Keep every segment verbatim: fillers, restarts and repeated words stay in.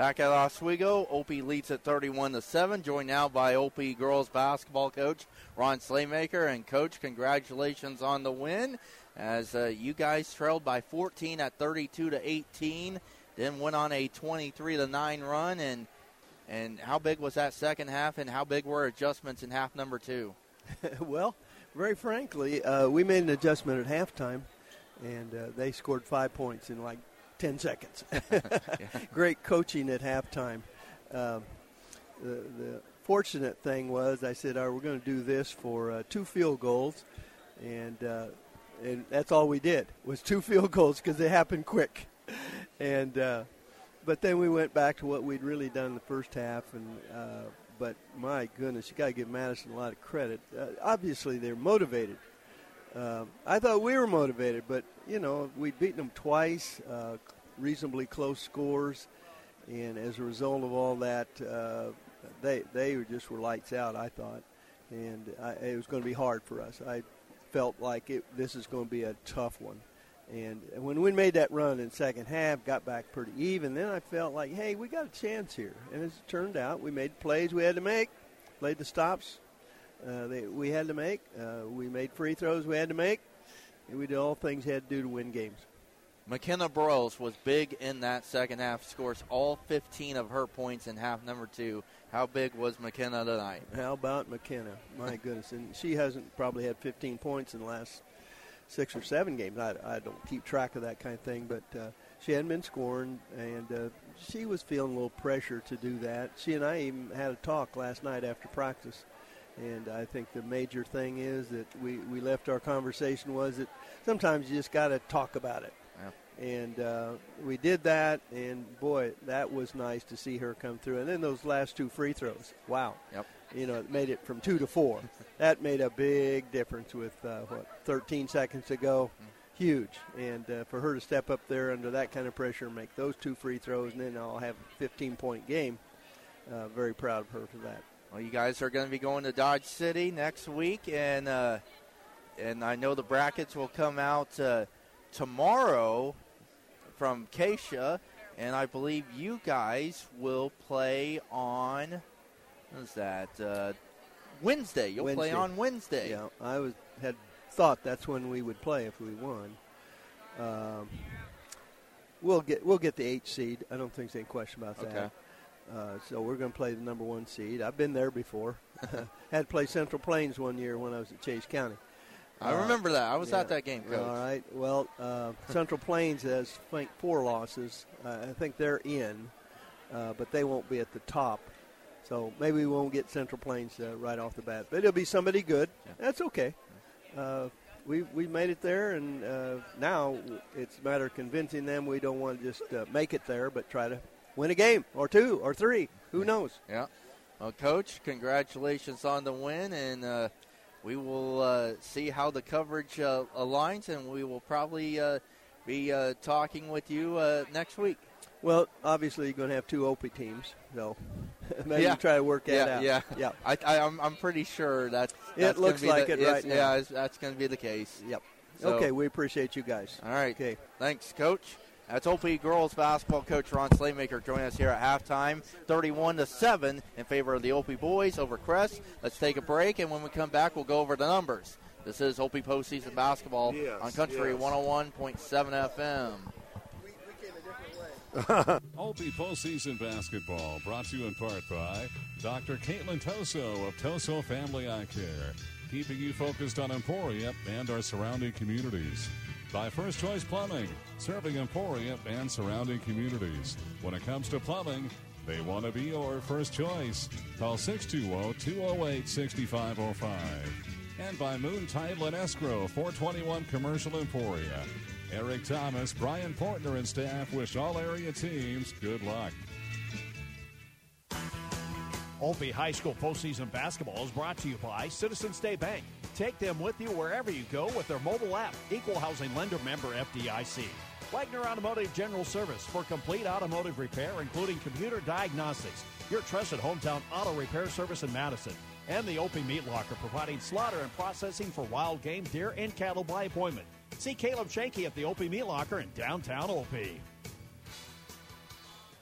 Back at Oswego, Opie leads at thirty-one to seven. Joined now by Opie girls basketball coach Ron Slaymaker. And, Coach, congratulations on the win as uh, you guys trailed by fourteen at thirty-two to eighteen. Then went on a twenty-three to nine run. And and how big was that second half, and how big were adjustments in half number two? Well, very frankly, uh, we made an adjustment at halftime, and uh, they scored five points in like ten seconds. Great coaching at halftime. Uh, the, the fortunate thing was I said, all right, we're going to do this for uh, two field goals, and uh, and that's all we did was two field goals because they happened quick. And uh, but then we went back to what we'd really done in the first half, and uh, but my goodness, you got to give Madison a lot of credit. Uh, obviously, they're motivated. Uh, I thought we were motivated, but, you know, we'd beaten them twice, uh, reasonably close scores, and as a result of all that, uh, they they were just were lights out, I thought, and I, it was going to be hard for us. I felt like it, this is going to be a tough one, and when we made that run in second half, got back pretty even, then I felt like, hey, we got a chance here, and as it turned out, we made plays we had to make, played the stops, Uh, they, we had to make. Uh, we made free throws we had to make. And we did all things we had to do to win games. McKenna Burrows was big in that second half, scores all fifteen of her points in half number two. How big was McKenna tonight? How about McKenna? My goodness. And she hasn't probably had fifteen points in the last six or seven games. I, I don't keep track of that kind of thing, but uh, she hadn't been scoring, and uh, she was feeling a little pressure to do that. She and I even had a talk last night after practice. And I think the major thing is that we, we left our conversation was that sometimes you just got to talk about it. Yeah. And uh, we did that, and, boy, that was nice to see her come through. And then those last two free throws, wow. Yep. You know, it made it from two to four. That made a big difference with, uh, what, thirteen seconds to go. Mm-hmm. Huge. And uh, for her to step up there under that kind of pressure and make those two free throws, and then I'll have a fifteen-point game, uh, very proud of her for that. Well, you guys are going to be going to Dodge City next week, and uh, and I know the brackets will come out uh, tomorrow from Keisha, and I believe you guys will play on, what is that, uh, Wednesday. You'll Wednesday. play on Wednesday. Yeah, I was had thought that's when we would play if we won. Um, we'll get we'll get the eight seed. I don't think there's any question about that. Okay. Uh, so we're going to play the number one seed. I've been there before. Had to play Central Plains one year when I was at Chase County. I uh, remember that. I was yeah. at that game, Coach. All right. Well, uh, Central Plains has, I think, four losses. Uh, I think they're in, uh, but they won't be at the top. So maybe we won't get Central Plains uh, right off the bat. But it'll be somebody good. Yeah. That's okay. Uh, we we made it there, and uh, now it's a matter of convincing them we don't want to just uh, make it there, but try to win a game or two or three. Who knows? Yeah. Well, Coach, congratulations on the win, and uh, we will uh, see how the coverage uh, aligns, and we will probably uh, be uh, talking with you uh, next week. Well, obviously you're going to have two O P teams, so maybe yeah. try to work that yeah, out. Yeah, yeah. I, I, I'm, I'm pretty sure that that's it looks like the, it right now. Yeah, that's going to be the case. Yep. So, okay, we appreciate you guys. All right. Okay. Thanks, Coach. That's O P girls basketball coach Ron Slaymaker joining us here at halftime, thirty-one to seven in favor of the O P boys over Crest. Let's take a break, and when we come back, we'll go over the numbers. This is O P postseason basketball yes, on Country yes. one oh one point seven F M. O P postseason basketball brought to you in part by Doctor Caitlin Toso of Toso Family Eye Care, keeping you focused on Emporia and our surrounding communities. By First Choice Plumbing, serving Emporia and surrounding communities. When it comes to plumbing, they want to be your first choice. Call six two zero, two zero eight, six five zero five. And by Moon Title and Escrow, four twenty-one Commercial Emporia. Eric Thomas, Brian Portner, and staff wish all area teams good luck. O P High School postseason basketball is brought to you by Citizen State Bank. Take them with you wherever you go with their mobile app. Equal Housing Lender Member F D I C. Wagner Automotive General Service for complete automotive repair, including computer diagnostics. Your trusted hometown auto repair service in Madison. And the O P Meat Locker, providing slaughter and processing for wild game, deer, and cattle by appointment. See Caleb Shanky at the O P Meat Locker in downtown O P.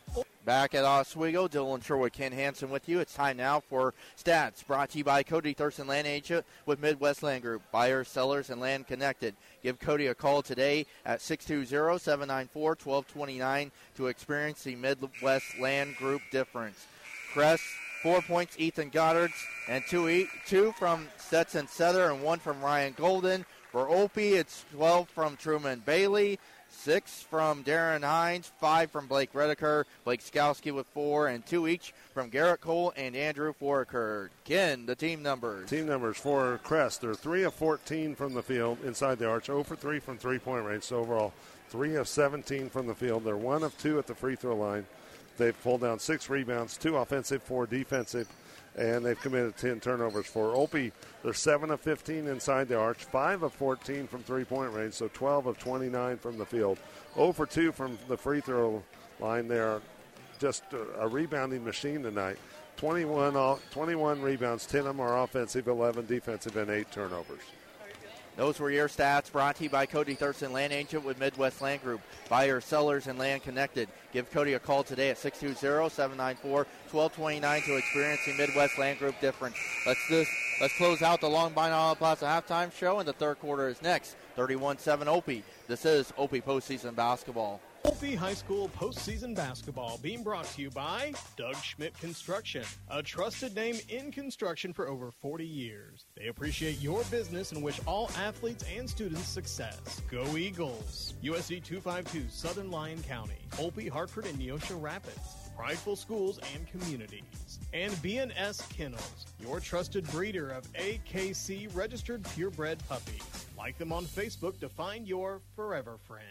Back at Oswego, Dylan Sherwood, Ken Hansen with you. It's time now for Stats, brought to you by Cody Thurston Land Agent with Midwest Land Group. Buyers, sellers, and land connected. Give Cody a call today at six two zero, seven nine four, one two two nine to experience the Midwest Land Group difference. Crest, four points, Ethan Goddard, and two, e- two from Stetson Sether and one from Ryan Golden. For Opie, it's twelve from Truman Bailey, six from Darren Hines, five from Blake Redeker, Blake Skowski with four, and two each from Garrett Cole and Andrew Foraker. Ken, the team numbers. Team numbers for Crest. They're three of fourteen from the field inside the arch, zero for three from three-point range. So overall, three of seventeen from the field. They're one of two at the free throw line. They've pulled down six rebounds, two offensive, four defensive, and they've committed ten turnovers. For Opie, they're seven of fifteen inside the arch, five of fourteen from three-point range, so twelve of twenty-nine from the field. zero for two from the free throw line. They're just a, a rebounding machine tonight. twenty-one, all, twenty-one rebounds, ten of them are offensive, eleven defensive, and eight turnovers. Those were your stats, brought to you by Cody Thurston Land Agent with Midwest Land Group. Buyers, sellers, and land connected. Give Cody a call today at six two zero, seven nine four, one two two nine to experience the Midwest Land Group difference. Let's do, let's close out the Long Pine Auto Plaza halftime show, and the third quarter is next. thirty-one seven Opie. This is Opie postseason basketball. Opie High School postseason basketball being brought to you by Doug Schmidt Construction, a trusted name in construction for over forty years. They appreciate your business and wish all athletes and students success. Go Eagles! U S C two fifty-two Southern Lyon County, Opie, Hartford, and Neosho Rapids. Prideful schools and communities. And B and S Kennels, your trusted breeder of A K C registered purebred puppies. Like them on Facebook to find your forever friend.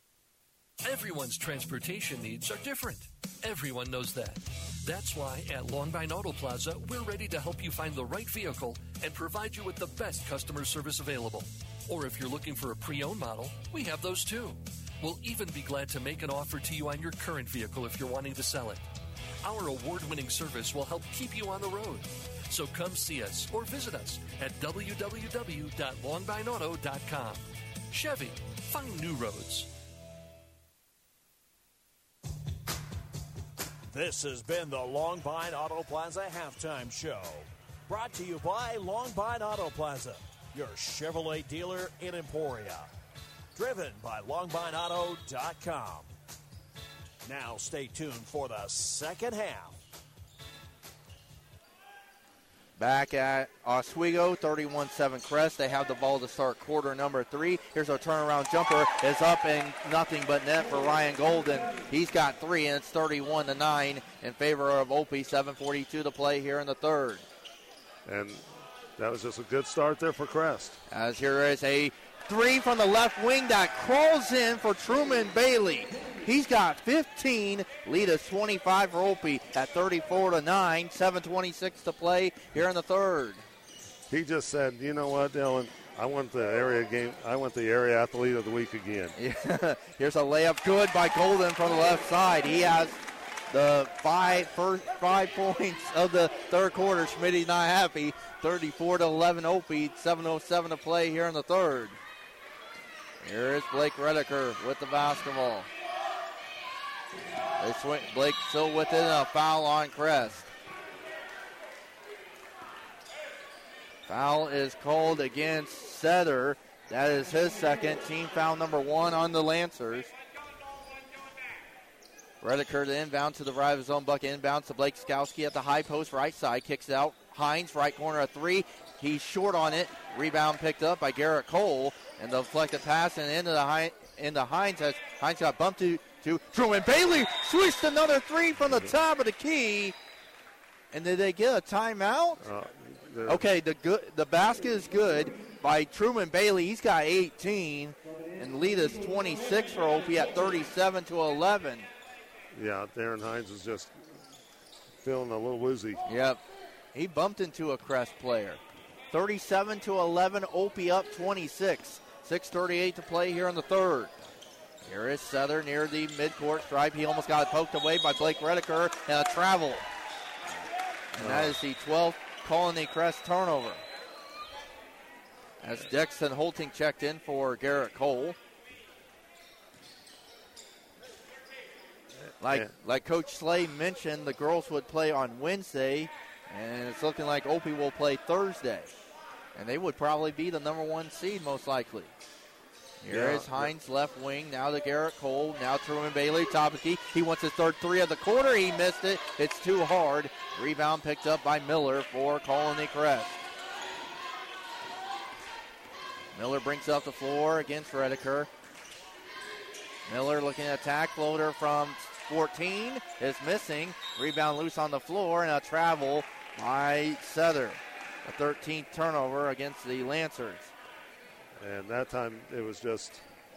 Everyone's transportation needs are different. Everyone knows that. That's why at Long Pine Auto Plaza, we're ready to help you find the right vehicle and provide you with the best customer service available. Or if you're looking for a pre-owned model, we have those too. We'll even be glad to make an offer to you on your current vehicle if you're wanting to sell it. Our award-winning service will help keep you on the road. So come see us or visit us at w w w dot long pine auto dot com. Chevy, find new roads. This has been the Long Pine Auto Plaza halftime show. Brought to you by Long Pine Auto Plaza, your Chevrolet dealer in Emporia. Driven by long pine auto dot com. Now stay tuned for the second half. Back at Oswego, thirty-one seven Crest. They have the ball to start quarter number three. Here's our turnaround jumper. It's up and nothing but net for Ryan Golden. He's got three, and it's thirty-one to nine in favor of Opie. seven forty-two to play here in the third. And that was just a good start there for Crest. As here is a three from the left wing that crawls in for Truman Bailey. He's got fifteen. Lead is twenty-five for Opie at thirty-four to nine. seven twenty-six to play here in the third. He just said, you know what, Dylan, I want the area game. I want the area athlete of the week again. Yeah. Here's a layup good by Golden from the left side. He has the five first five points of the third quarter. Schmitty's not happy. thirty-four to eleven Opie. seven oh seven to play here in the third. Here is Blake Redeker with the basketball. They swing, Blake still within a foul on Crest. Foul is called against Sether. That is his second. Team foul number one on the Lancers. Redeker to inbound to the right of his own bucket. Inbound to Blake Skowski at the high post right side. Kicks it out. Hines, right corner, a three. He's short on it. Rebound picked up by Garrett Cole. And the deflected pass and into the Hines. Into Hines as Hines got bumped to, to Truman Bailey. Switched another three from the top of the key. And did they get a timeout? Uh, okay, the good the basket is good by Truman Bailey. He's got eighteen. And the lead is twenty-six for Opie at thirty-seven to eleven. Yeah, Darren Hines is just feeling a little woozy. Yep. He bumped into a Crest player. thirty-seven to eleven, Opie up twenty-six. six thirty-eight to play here in the third. Here is Sether near the midcourt stripe. He almost got poked away by Blake Redeker and a travel. And that is the twelfth Colony Crest turnover. As Dexton Holting checked in for Garrett Cole. Like Yeah. like Coach Slay mentioned, the girls would play on Wednesday, and it's looking like Opie will play Thursday. And they would probably be the number one seed most likely. Here Yeah. is Hines left wing, now to Garrett Cole, now Truman Bailey, top of the key. He wants his third three of the quarter. He missed it. It's too hard. Rebound picked up by Miller for Colony Crest. Miller brings up the floor against Redeker. Miller looking at attack, floater from fourteen is missing. Rebound loose on the floor, and a travel by Sether. A thirteenth turnover against the Lancers. And that time it was just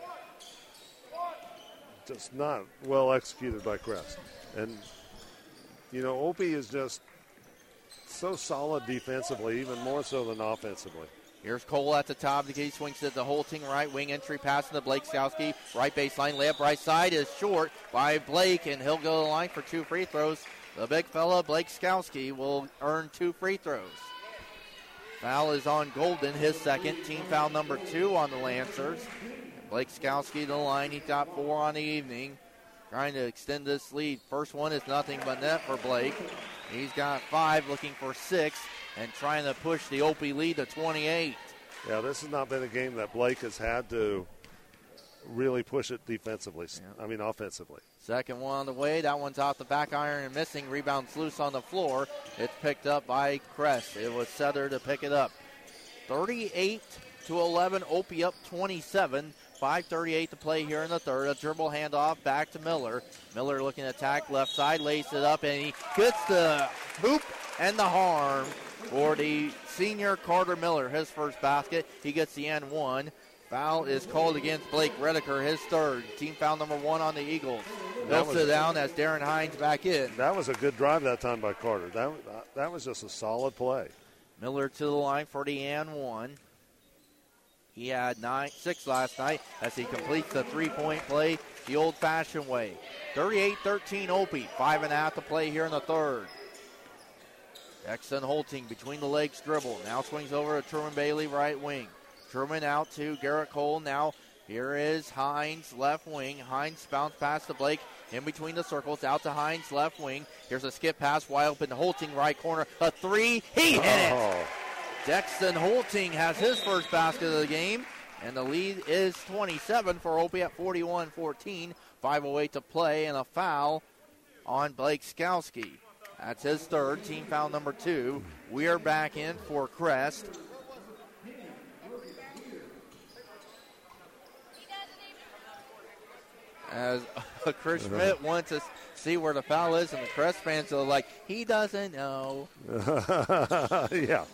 just not well executed by Crest. And, you know, Opie is just so solid defensively, even more so than offensively. Here's Cole at the top of the key, swings to the Holting right wing entry, pass to Blake Skowski. Right baseline, layup right side is short by Blake, and he'll go to the line for two free throws. The big fella, Blake Skowski, will earn two free throws. Foul is on Golden, his second. Team foul number two on the Lancers. Blake Skowski to the line. He got four on the evening. Trying to extend this lead. First one is nothing but net for Blake. He's got five, looking for six, and trying to push the Opie lead to twenty-eight. Yeah, this has not been a game that Blake has had to really push it defensively. Yeah. I mean, offensively. Second one on the way. That one's off the back iron and missing. Rebounds loose on the floor. It's picked up by Crest. It was Sether to pick it up. thirty-eight to eleven. Opie up twenty-seven. five thirty-eight to play here in the third. A dribble handoff back to Miller. Miller looking to attack left side. Lays it up, and he gets the hoop and the harm for the senior Carter Miller. His first basket. He gets the N one. Foul is called against Blake Redeker, his third. Team foul number one on the Eagles. They'll sit down as Darren Hines back in. That was a good drive that time by Carter. That, that was just a solid play. Miller to the line for the and one. He had nine, six last night as he completes the three-point play the old-fashioned way. thirty-eight thirteen Opie. Five and a half to play here in the third. Exton Holting between the legs dribble. Now swings over to Truman Bailey, right wing. Truman out to Garrett Cole. Now here is Hines, left wing. Hines bounce pass to Blake in between the circles. Out to Hines, left wing. Here's a skip pass, wide open to Holting, right corner. A three. He hit oh. it. Dexton Holting has his first basket of the game, and the lead is twenty-seven for Opie at forty-one fourteen. five oh eight to play, and a foul on Blake Skowski. That's his third, team foul number two. We are back in for Crest. As uh, Chris Schmidt wants to see where the foul is, and the Crest fans are like, he doesn't know. Yeah.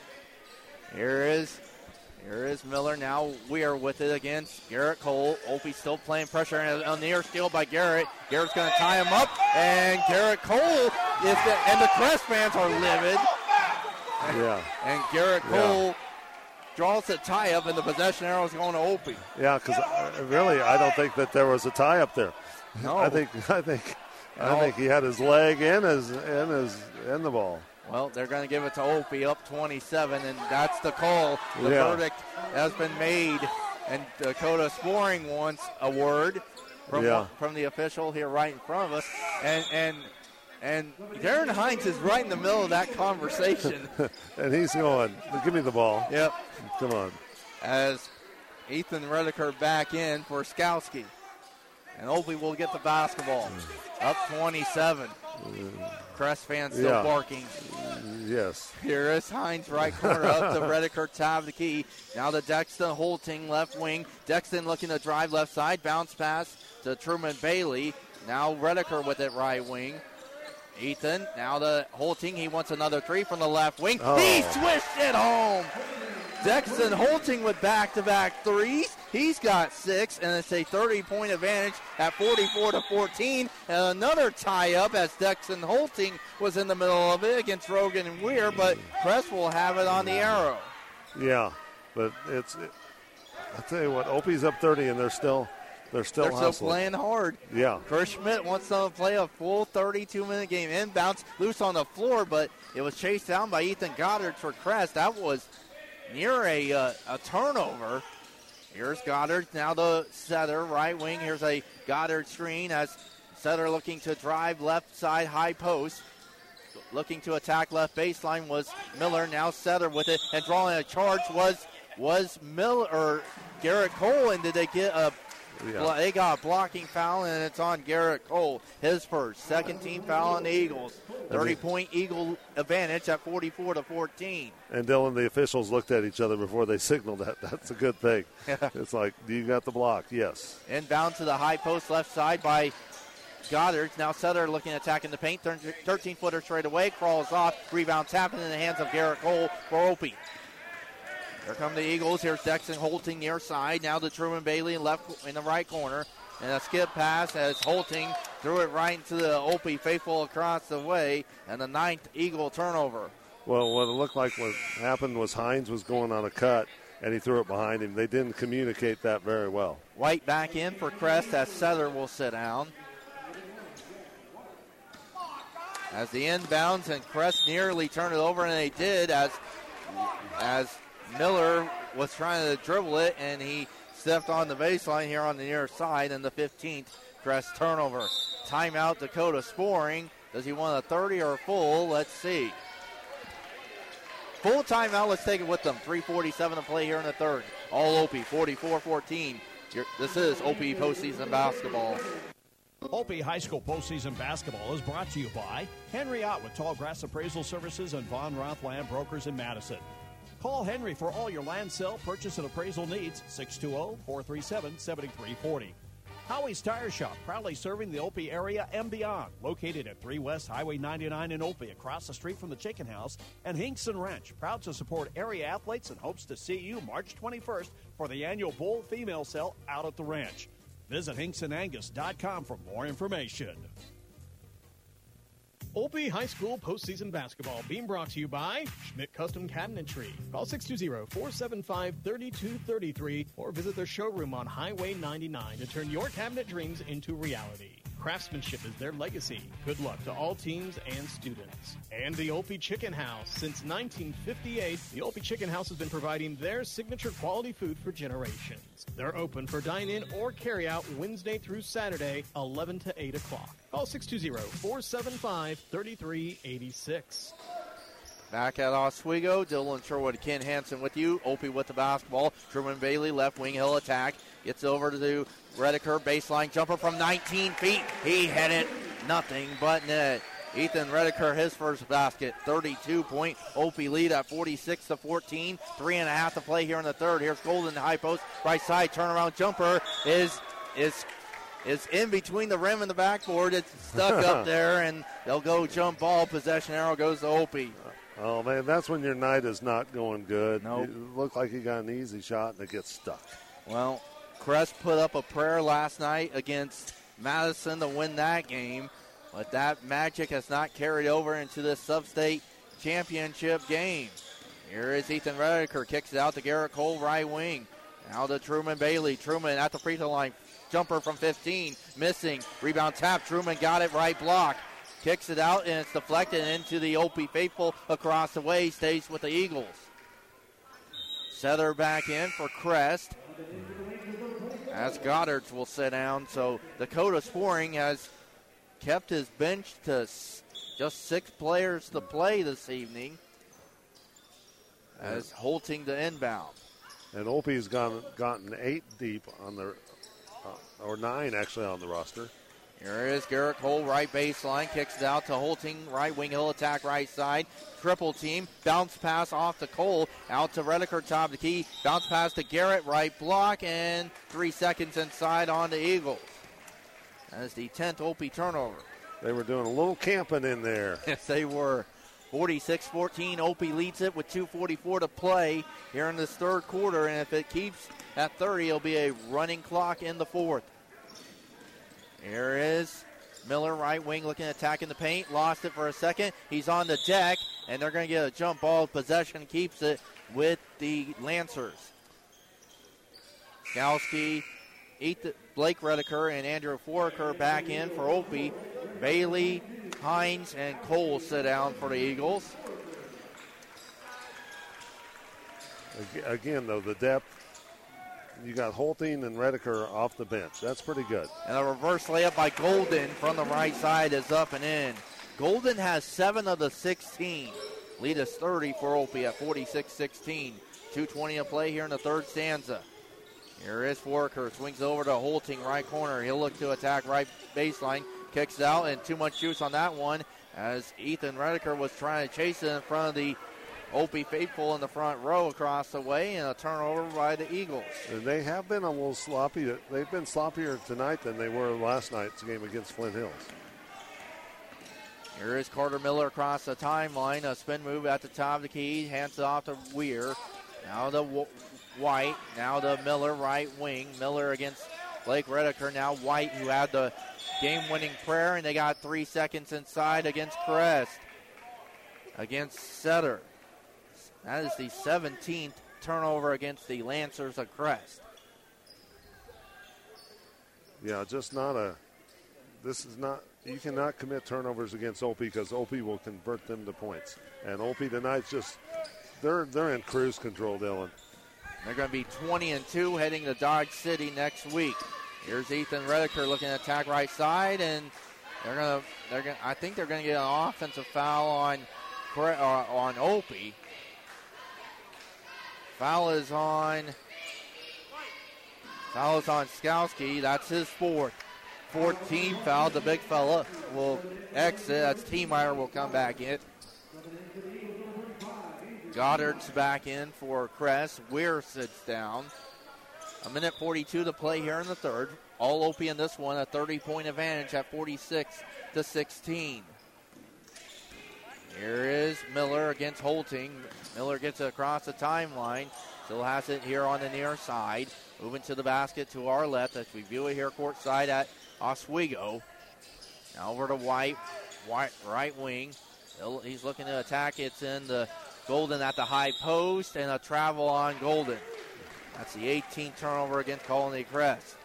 Here is, here is Miller. Now we are with it against Garrett Cole. Opie still playing pressure on the air, steal by Garrett. Garrett's going to tie him up, and Garrett Cole is the, and the Crest fans are livid. Yeah. And Garrett Cole yeah. draws the tie up, and the possession arrow is going to Opie. Yeah, because really, I don't think that there was a tie up there. No. I think, I think, no. I think he had his leg in his, in his, in the ball. Well, they're going to give it to Opie up twenty-seven, and that's the call. The yeah. verdict has been made, and Dakota Sporing wants a word from yeah. from the official here right in front of us, and and and Darren Hines is right in the middle of that conversation. And he's going, give me the ball. Yep. Come on. As Ethan Redeker back in for Skowski, and Opie will get the basketball. Up twenty-seven. Crest fans still yeah. barking. Yes. Here is Hines, right corner up to Redeker, top of the key. Now to Dexton Holting, left wing. Dexton looking to drive left side. Bounce pass to Truman Bailey. Now Redeker with it right wing. Ethan, now to Holting. He wants another three from the left wing. Oh. He swished it home. Dexton Holting with back-to-back threes. He's got six, and it's a thirty-point advantage at forty-four to fourteen. And another tie-up as Dexton Holting was in the middle of it against Rogan and Weir, but Crest will have it on the arrow. Yeah, but it's. It, I tell you what, Opie's up thirty, and they're still, they're still, they're hustling. still playing hard. Yeah. Chris Schmidt wants them to play a full thirty-two minute game. Inbounds, loose on the floor, but it was chased down by Ethan Goddard for Crest. That was near a uh, a turnover. Here's Goddard, now the Sether, right wing. Here's a Goddard screen as Sutter looking to drive left side high post. Looking to attack left baseline was Miller. Now Sutter with it, and drawing a charge was was Miller or Garrett Cole. And did they get a? Yeah. They got a blocking foul, and it's on Garrett Cole. His first, second team foul on the Eagles. thirty-point Eagle advantage at forty-four to fourteen. And Dylan, the officials looked at each other before they signaled that. That's a good thing. It's like, you got the block? Yes. Inbound to the high post left side by Goddard. Now Sutter looking at attacking the paint. thirteen-footer straight away. Crawls off. Rebound tapping in the hands of Garrett Cole for Opie. Here come the Eagles. Here's Dexon Holting near side. Now to Truman Bailey in left in the right corner. And a skip pass as Holting threw it right into the Opie faithful across the way. And the ninth Eagle turnover. Well, what it looked like what happened was Hines was going on a cut, and he threw it behind him. They didn't communicate that very well. White back in for Crest as Sutter will sit down. As the inbounds, and Crest nearly turned it over, and they did as as Miller was trying to dribble it, and he stepped on the baseline here on the near side, and the fifteenth Crest turnover. Timeout, Dakota Sporing. Does he want a thirty or a full? Let's see. Full timeout. Let's take it with them. three forty-seven to play here in the third. All Opie, forty-four fourteen. This is Opie postseason basketball. Opie High School postseason basketball is brought to you by Henry Ott with Tallgrass Appraisal Services and Von Roth Land Brokers in Madison. Call Henry for all your land sale, purchase, and appraisal needs, six two zero, four three seven, seven three four zero. Howie's Tire Shop, proudly serving the Opie area and beyond. Located at three West Highway ninety-nine in Opie, across the street from the Chicken House. And Hinkson Ranch, proud to support area athletes and hopes to see you March twenty-first for the annual Bull Female Sale out at the ranch. Visit hinks and angus dot com for more information. Opie High School postseason basketball being brought to you by Schmidt Custom Cabinetry. Call six two zero, four seven five, three two three three or visit their showroom on Highway ninety-nine to turn your cabinet dreams into reality. Craftsmanship is their legacy. Good luck to all teams and students. And the Opie Chicken House. Since nineteen fifty-eight, the Opie Chicken House has been providing their signature quality food for generations. They're open for dine-in or carry-out Wednesday through Saturday, eleven to eight o'clock. Call six two zero, four seven five, three three eight six. Back at Oswego, Dylan Sherwood, Ken Hansen with you. Opie with the basketball. Truman Bailey, left wing, he'll attack. Gets over to Redeker, baseline jumper from nineteen feet. He had it, nothing but net. Ethan Redeker, his first basket, thirty-two point Opie lead at forty-six to fourteen. Three and a half to play here in the third. Here's Golden, high post, right side, turnaround jumper is is is in between the rim and the backboard. It's stuck up there, and they'll go jump ball. Possession arrow goes to Opie. Oh, man, that's when your night is not going good. Nope. It looked like you got an easy shot, and it gets stuck. Well, Crest put up a prayer last night against Madison to win that game, but that magic has not carried over into this sub-state championship game. Here is Ethan Redeker, kicks it out to Garrett Cole, right wing. Now to Truman Bailey. Truman at the free throw line. Jumper from fifteen, missing. Rebound tap. Truman got it, right block. Kicks it out, and it's deflected into the Opie faithful across the way. Stays with the Eagles. Sutter back in for Crest. As Goddard will sit down. So Dakota Sporing has kept his bench to just six players to play this evening. As Holting the inbound. And Opie's gone, gotten eight deep on the, uh, or nine actually on the roster. Here is Garrett Cole, right baseline, kicks it out to Holting, right wing, he'll attack right side. Triple team, bounce pass off to Cole, out to Redeker, top of the key, bounce pass to Garrett, right block, and three seconds inside on the Eagles. That's the tenth Opie turnover. They were doing a little camping in there. Yes, they were. forty-six fourteen, Opie leads it with two forty-four to play here in this third quarter, and if it keeps at thirty, it'll be a running clock in the fourth. Here is Miller, right wing, looking at attacking the paint. Lost it for a second. He's on the deck, and they're going to get a jump ball. Possession keeps it with the Lancers. Skowski, Blake Redeker, and Andrew Foraker back in for Opie. Bailey, Hines, and Cole sit down for the Eagles. Again, though, the depth you got Holting and Redeker off the bench. That's pretty good. And a reverse layup by Golden from the right side is up and in. Golden has seven of the sixteen. Lead is thirty for Opie at forty-six sixteen. two twenty to play here in the third stanza. Here is Forker. Swings over to Holting, right corner. He'll look to attack right baseline. Kicks it out, and too much juice on that one as Ethan Redeker was trying to chase it in front of the Opie faithful in the front row across the way, and a turnover by the Eagles. And they have been a little sloppy. They've been sloppier tonight than they were last night's game against Flint Hills. Here is Carter Miller across the timeline. A spin move at the top of the key. Hands it off to Weir. Now the White. Now the Miller right wing. Miller against Blake Redeker. Now White, who had the game-winning prayer, and they got three seconds inside against Crest. Against Setter. That is the seventeenth turnover against the Lancers of Crest. Yeah, just not a – this is not – you cannot commit turnovers against Opie because Opie will convert them to points. And Opie tonight's just – they're they're in cruise control, Dylan. They're going to be twenty and two heading to Dodge City next week. Here's Ethan Redeker looking to attack right side, and they're going to – they're going I think they're going to get an offensive foul on uh, on Opie. Foul is on Foul is on Skowski. That's his fourth. fourteen foul. The big fella will exit. That's T-Meyer will come back in. Goddard's back in for Crest. Weir sits down. A minute forty-two to play here in the third. All Opie in this one. A thirty-point advantage at forty-six to sixteen. Here is Miller against Holting. Miller gets it across the timeline. Still has it here on the near side. Moving to the basket to our left as we view it here courtside at Oswego. Now over to White. White right wing. He's looking to attack. It's in the Golden at the high post, and a travel on Golden. That's the eighteenth turnover against Colony Crest.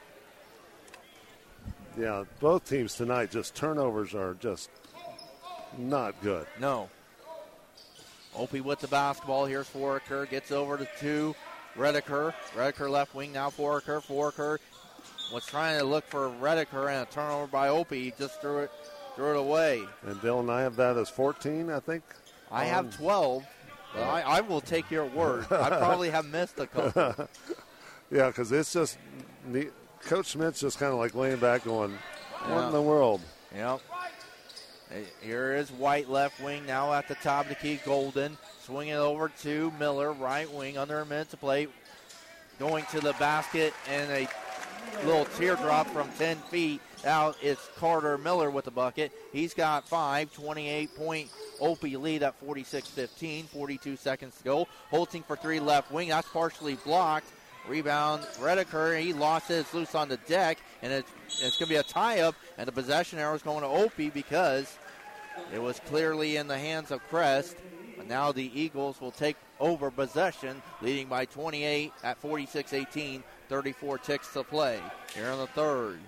Yeah, both teams tonight, just turnovers are just not good. No. Opie with the basketball. Here's Foraker. Gets over to two. Redeker. Redeker left wing. Now Foraker. Foraker was trying to look for Redeker, and a turnover by Opie. He just threw it, threw it away. And Dylan, I have that as fourteen, I think. I um, have twelve. But I, I will take your word. I probably have missed a couple. Yeah, because it's just neat. Coach Smith's just kind of like laying back going, what yeah. in the world? Yep. Here is White left wing now at the top of the key. Golden swinging it over to Miller right wing under a minute to play. Going to the basket and a little teardrop from ten feet. Now it's Carter Miller with the bucket. He's got five, twenty-eight point Opie lead at forty-six fifteen, forty-two seconds to go. Holting for three left wing. That's partially blocked. Rebound, Redeker. He lost it. It's loose on the deck, and it's, it's going to be a tie-up, and the possession arrow is going to Opie because it was clearly in the hands of Crest. But now the Eagles will take over possession, leading by twenty-eight at forty-six eighteen, thirty-four ticks to play here in the third.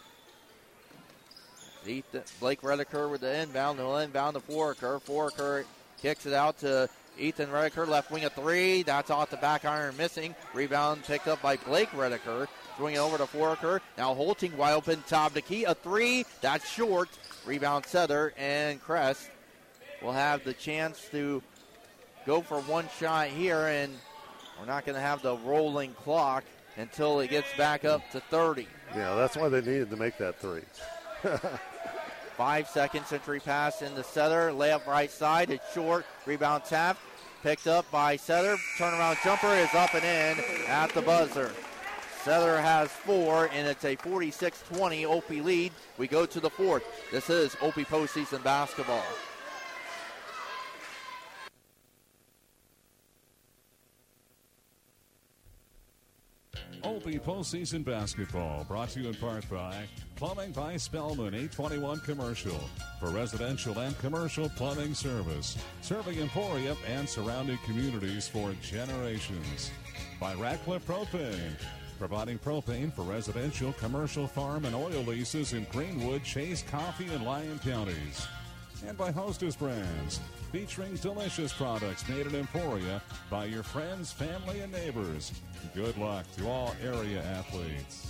Blake Redeker with the inbound. No inbound to Foraker. Foraker kicks it out to Ethan Redeker. Left wing a three. That's off the back iron missing. Rebound picked up by Blake Redeker. Swinging over to Foraker. Now Holting wide open top to key. A three. That's short. Rebound Setter, and Crest will have the chance to go for one shot here, and we're not going to have the rolling clock until it gets back up to thirty. Yeah, that's why they needed to make that three. Five seconds, entry pass into Setter. Layup right side. It's short. Rebound Taft. Picked up by Setter. Turnaround jumper is up and in at the buzzer. Setter has four, and it's a forty-six twenty Opie lead. We go to the fourth. This is Opie postseason basketball. Opie postseason basketball brought to you in part by Plumbing by Spellman, eight twenty-one Commercial. For residential and commercial plumbing service, serving Emporia and surrounding communities for generations. By Ratcliffe Propane, providing propane for residential, commercial, farm, and oil leases in Greenwood, Chase, Coffee, and Lyon counties. And by Hostess Brands, featuring delicious products made in Emporia by your friends, family, and neighbors. Good luck to all area athletes.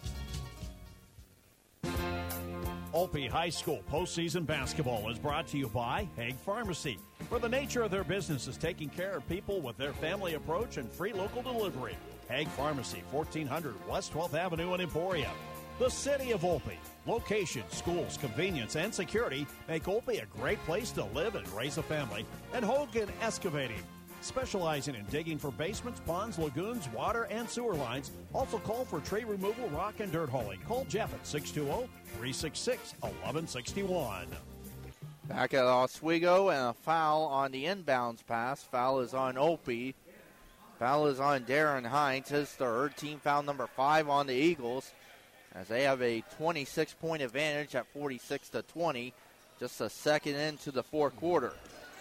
Olpe High School postseason basketball is brought to you by Hague Pharmacy, where the nature of their business is taking care of people with their family approach and free local delivery. Hague Pharmacy, fourteen hundred West twelfth Avenue in Emporia. The City of Olpe. Location, schools, convenience, and security make Olpe a great place to live and raise a family. And Hogan Excavating, specializing in digging for basements, ponds, lagoons, water, and sewer lines. Also call for tree removal, rock, and dirt hauling. Call Jeff at six two zero, three six six, one one six one. Back at Oswego, and a foul on the inbounds pass. Foul is on Olpe. Foul is on Darren Hines, his third. Team foul number five on the Eagles, as they have a twenty-six point advantage at forty-six to twenty, just a second into the fourth quarter.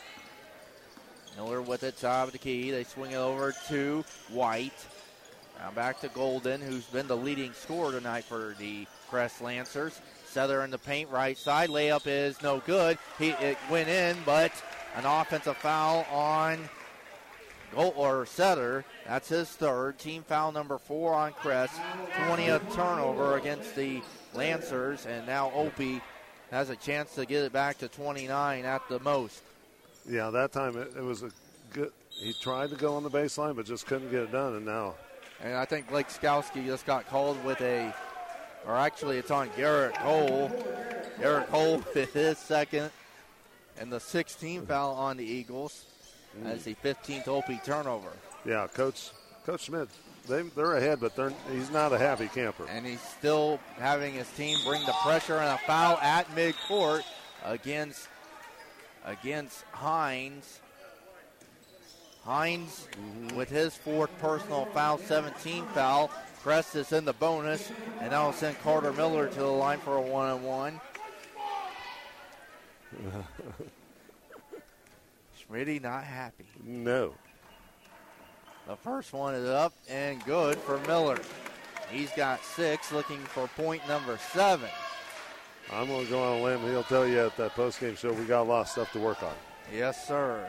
Miller with it, top of the key. They swing it over to White. Now back to Golden, who's been the leading scorer tonight for the Crest Lancers. Sether in the paint, right side. Layup is no good. He it went in, but an offensive foul on Goal or Sether. That's his third. Team foul number four on Crest. twentieth turnover against the Lancers, and now Olpe has a chance to get it back to twenty-nine at the most. Yeah, that time it, it was a good. He tried to go on the baseline, but just couldn't get it done. And now, and I think Blake Skowski just got called with a, or actually it's on Garrett Cole. Garrett Cole with his second, and the sixteenth foul on the Eagles. That's the fifteenth Olpe turnover. Yeah, Coach Coach Schmidt, they, they're ahead, but they're, he's not a happy camper. And he's still having his team bring the pressure, and a foul at midcourt against against Hines. Hines mm-hmm. with his fourth personal foul, seventeenth foul. Crest is in the bonus, and that'll send Carter Miller to the line for a one-on-one. Schmitty not happy. No. The first one is up and good for Miller. He's got six, looking for point number seven. I'm going to go on a limb. He'll tell you at that postgame show we got a lot of stuff to work on. Yes, sir.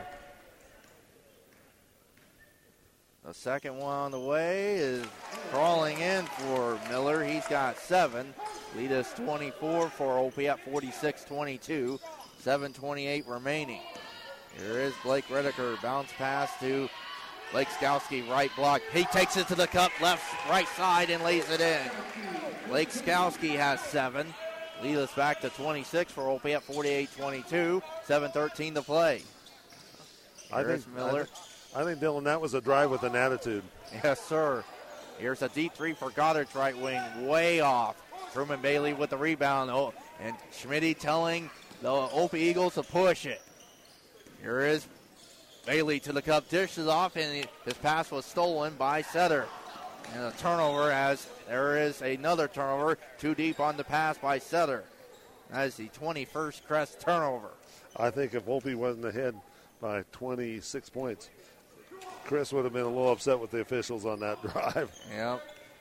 The second one on the way is crawling in for Miller. He's got seven. Lead is twenty-four for Olpe at forty-six twenty-two. seven twenty-eight remaining. Here is Blake Redeker. Bounce pass to Blake Skowski. Right block. He takes it to the cup. Left, right side and lays it in. Blake Skowski has seven. Lead us back to twenty-six for Olpe at forty-eight twenty-two. seven thirteen to play. Here I think, is Miller. I, I think, Dylan, that was a drive with an attitude. Yes, sir. Here's a deep three for Goddard's right wing. Way off. Truman Bailey with the rebound. Oh, and Schmitty telling the Olpe Eagles to push it. Here is Bailey to the cup, dishes off, and his pass was stolen by Sether. And a turnover, as there is another turnover, too deep on the pass by Sether. That is the twenty-first Crest turnover. I think if Olpe wasn't ahead by twenty-six points, Chris would have been a little upset with the officials on that drive. Yep.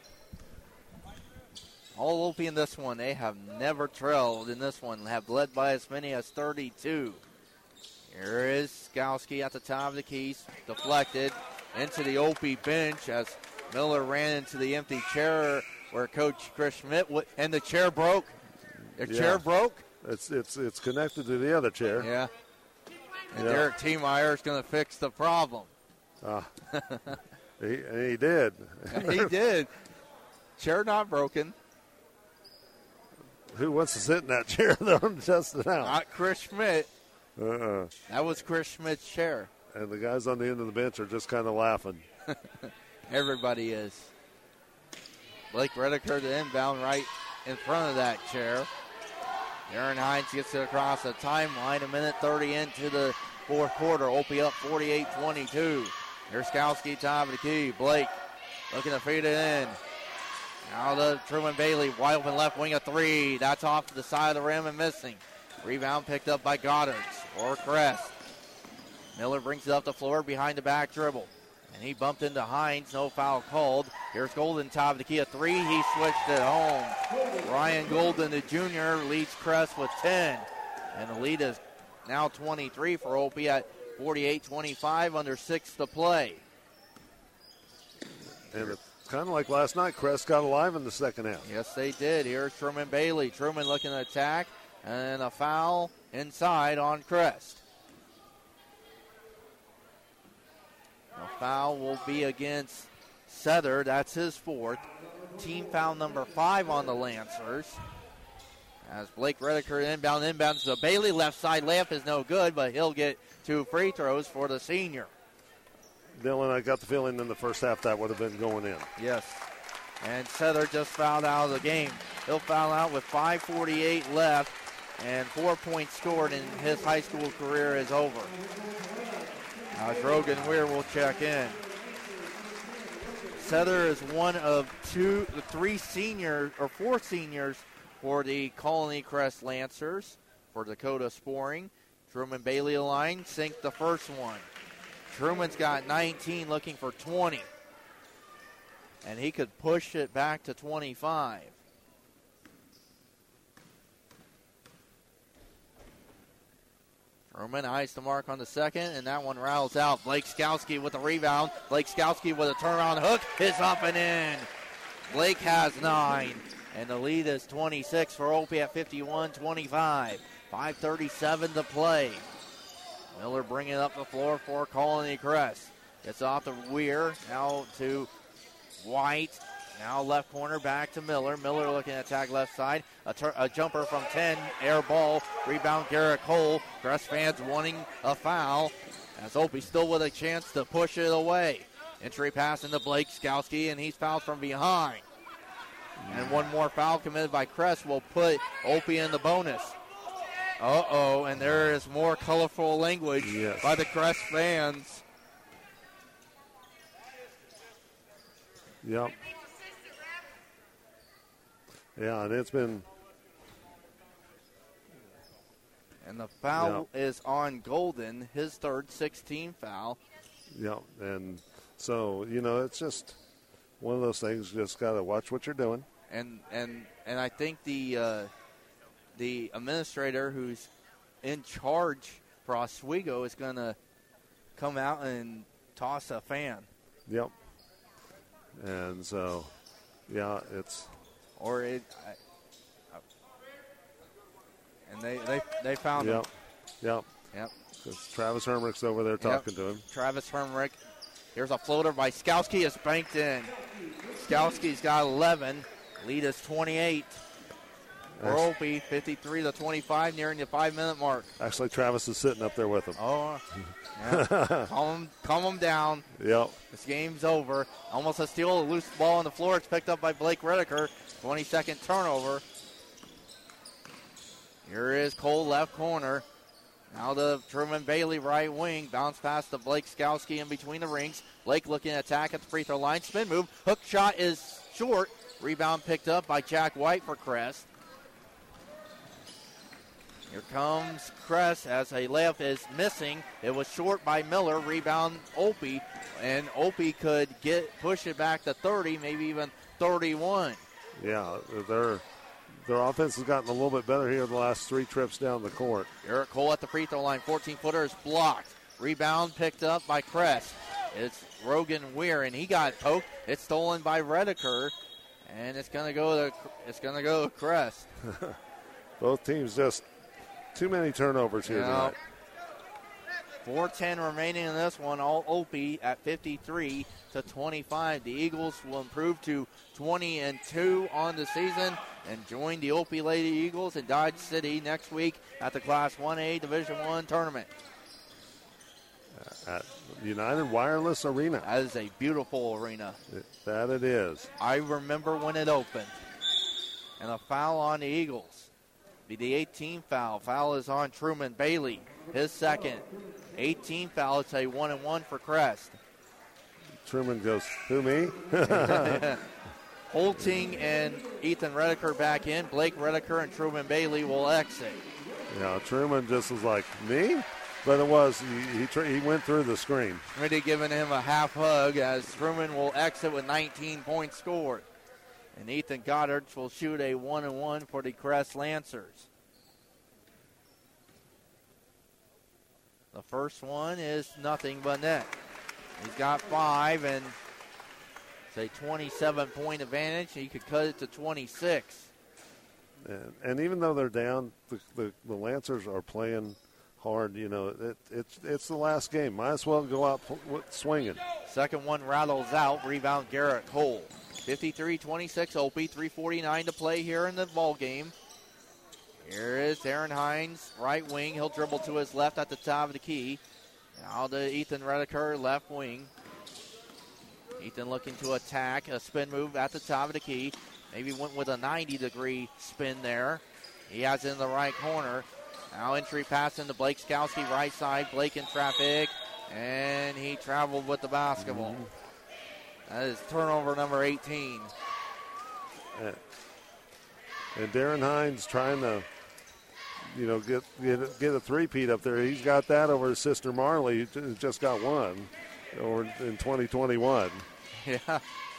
All Olpe in this one, they have never trailed in this one, have led by as many as thirty-two. Here is Skowski at the top of the keys, deflected into the Olpe bench as Miller ran into the empty chair where Coach Chris Schmidt w- and the chair broke. The yeah. chair broke. It's it's it's connected to the other chair. Yeah. And yeah. Derek Tiemeyer is going to fix the problem. Uh, he, he did. He did. Chair not broken. Who wants to sit in that chair, though, and test it out? Not Chris Schmidt. Uh-uh. That was Chris Schmidt's chair. And the guys on the end of the bench are just kind of laughing. Everybody is. Blake Redeker, the inbound right in front of that chair. Aaron Hines gets it across the timeline. A minute thirty into the fourth quarter. Olpe up forty-eight twenty-two. Here's Skowski, top of the key. Blake looking to feed it in. Now to Truman Bailey, wide open left wing, a three. That's off to the side of the rim and missing. Rebound picked up by Goddard or Crest. Miller brings it up the floor behind the back dribble. And he bumped into Hines, no foul called. Here's Golden, top of the key, a three. He switched it home. Ryan Golden, the junior, leads Crest with ten. And the lead is now twenty-three for Opie at forty-eight twenty-five, under six to play. And it's kind of like last night, Crest got alive in the second half. Yes, they did. Here's Truman Bailey. Truman looking to attack, and a foul inside on Crest. A foul will be against Sether. That's his fourth. Team foul number five on the Lancers. As Blake Redeker inbound, inbounds to Bailey. Left side layup is no good, but he'll get two free throws for the senior. Dylan, I got the feeling in the first half that would have been going in. Yes. And Sether just fouled out of the game. He'll foul out with five forty-eight left, and four points scored, and his high school career is over. Now Rogan Weir will check in. Sether is one of two, three seniors, or four seniors for the Colony Crest Lancers for Dakota Sporing. Truman Bailey line, sink the first one. Truman's got nineteen, looking for twenty. And he could push it back to twenty-five. Truman eyes the mark on the second, and that one rattles out. Blake Skowski with the rebound. Blake Skowski with a turnaround hook is up and in. Blake has nine, and the lead is twenty-six for Opie at fifty-one twenty-five. five thirty-seven to play. Miller bringing it up the floor for Colony Crest. Gets off to Weir, now to White. Now left corner, back to Miller. Miller looking at attack left side. A, tur- a jumper from ten, air ball. Rebound Garrett Cole. Crest fans wanting a foul, as Opie still with a chance to push it away. Entry pass into Blake Skowski, and he's fouled from behind. And one more foul committed by Crest will put Opie in the bonus. Uh-oh, and there is more colorful language yes. by the Crest fans. Yep. Yeah, and it's been... And the foul yep. is on Golden, his third sixteen foul. Yep, and so, you know, it's just one of those things, you just got to watch what you're doing. And and and I think the uh, the administrator who's in charge for Oswego is going to come out and toss a fan. Yep. And so, yeah, it's... Or it... I, I, and they, they, they found yep. him. Yep. Yep. Because Travis Hermrich's over there talking yep. to him. Travis Hermrich. Here's a floater by Skowski. It's banked in. Skowski's got eleven. Lead is twenty-eight. For Opie, fifty-three to twenty-five, nearing the five-minute mark. Actually, Travis is sitting up there with him. Oh, yeah. calm, him, calm him down. Yep. This game's over. Almost a steal, a loose ball on the floor. It's picked up by Blake Redeker. twenty-second turnover. Here is Cole, left corner. Now to Truman Bailey, right wing. Bounce pass to Blake Skowski in between the rings. Blake looking at attack at the free throw line. Spin move. Hook shot is short. Rebound picked up by Jack White for Crest. Here comes Crest as a layup is missing. It was short by Miller. Rebound Opie. And Opie could get push it back to thirty, maybe even thirty-one. Yeah, their their offense has gotten a little bit better here the last three trips down the court. Eric Cole at the free throw line. fourteen-footer is blocked. Rebound picked up by Crest. It's Rogan Weir, and he got poked. It's stolen by Redeker, and it's gonna go to it's gonna go to Crest. Both teams just too many turnovers here you know, tonight. four ten remaining in this one. All Opie at fifty-three to twenty-five. The Eagles will improve to twenty and two on the season and join the Opie Lady Eagles in Dodge City next week at the Class one A Division one tournament. At United Wireless Arena. That is a beautiful arena. It, that it is. I remember when it opened. And a foul on the Eagles. Be the eighteenth foul. Foul is on Truman Bailey. His second. eighteen foul. It's a one and one for Crest. Truman goes, who, me? Holting and Ethan Redeker back in. Blake Redeker and Truman Bailey will exit. Yeah, Truman just was like, me? But it was, he he, tr- he went through the screen. Really giving him a half hug as Truman will exit with nineteen points scored. And Ethan Goddard will shoot a one and one for the Crest Lancers. The first one is nothing but net. He's got five, and it's a twenty-seven point advantage. He could cut it to twenty-six. And, and even though they're down, the, the, the Lancers are playing hard. You know, it, it's it's the last game. Might as well go out swinging. Second one rattles out. Rebound Garrett Cole. fifty-three twenty-six Opie. three forty-nine to play here in the ball game. Here is Aaron Hines, right wing. He'll dribble to his left at the top of the key. Now to Ethan Redeker, left wing. Ethan looking to attack. A spin move at the top of the key. Maybe went with a ninety degree spin there. He has it in the right corner. Now entry pass into Blake Skowski, right side. Blake in traffic. And he traveled with the basketball. Mm-hmm. That is turnover number eighteen. And, and Darren Hines trying to, you know, get get, get a three-peat up there. He's got that over his sister Marley, who just got one or in twenty twenty-one. Yeah.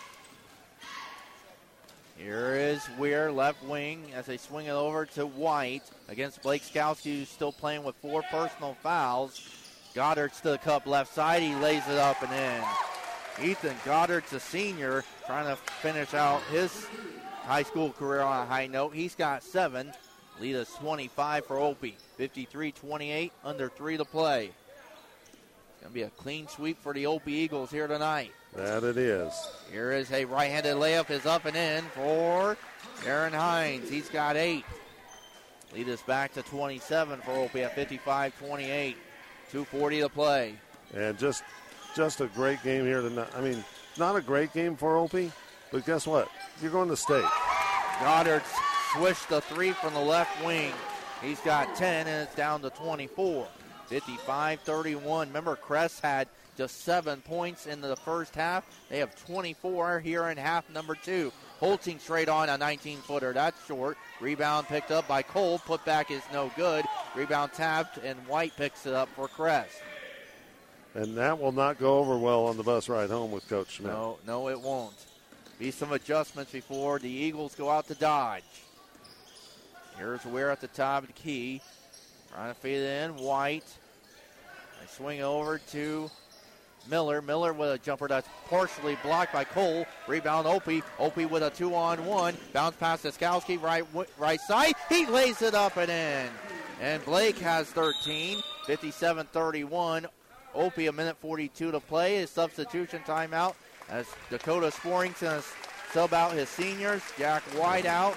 Here is Weir, left wing, as they swing it over to White against Blake Skowski, who's still playing with four personal fouls. Goddard's to the cup left side. He lays it up and in. Ethan Goddard's a senior, trying to finish out his high school career on a high note. He's got seven. Lead is twenty-five for Opie. fifty-three twenty-eight, under three to play. It's going to be a clean sweep for the Opie Eagles here tonight. That it is. Here is a right-handed layup, is up and in for Aaron Hines. He's got eight. Lead us back to twenty-seven for Opie at fifty-five twenty-eight. two forty to play. And just just a great game here tonight. I mean, not a great game for Opie, but guess what? You're going to state. Goddard swished the three from the left wing. He's got ten, and it's down to twenty-four. fifty-five thirty-one. Remember, Crest had just seven points in the first half. They have twenty-four here in half number two. Holting straight on a nineteen-footer. That's short. Rebound picked up by Cole. Put back is no good. Rebound tapped, and White picks it up for Crest. And that will not go over well on the bus ride home with Coach Schmidt. No, no, it won't. Be some adjustments before the Eagles go out to Dodge. Here's Weir at the top of the key. Trying to feed it in. White. They swing over to Miller. Miller with a jumper that's partially blocked by Cole. Rebound Opie. Opie with a two-on-one. Bounce pass to Skowski, right, right side. He lays it up and in. And Blake has thirteen. fifty-seven thirty-one. Opie a minute forty-two to play. His substitution timeout as Dakota Sporrington sub out his seniors. Jack White out.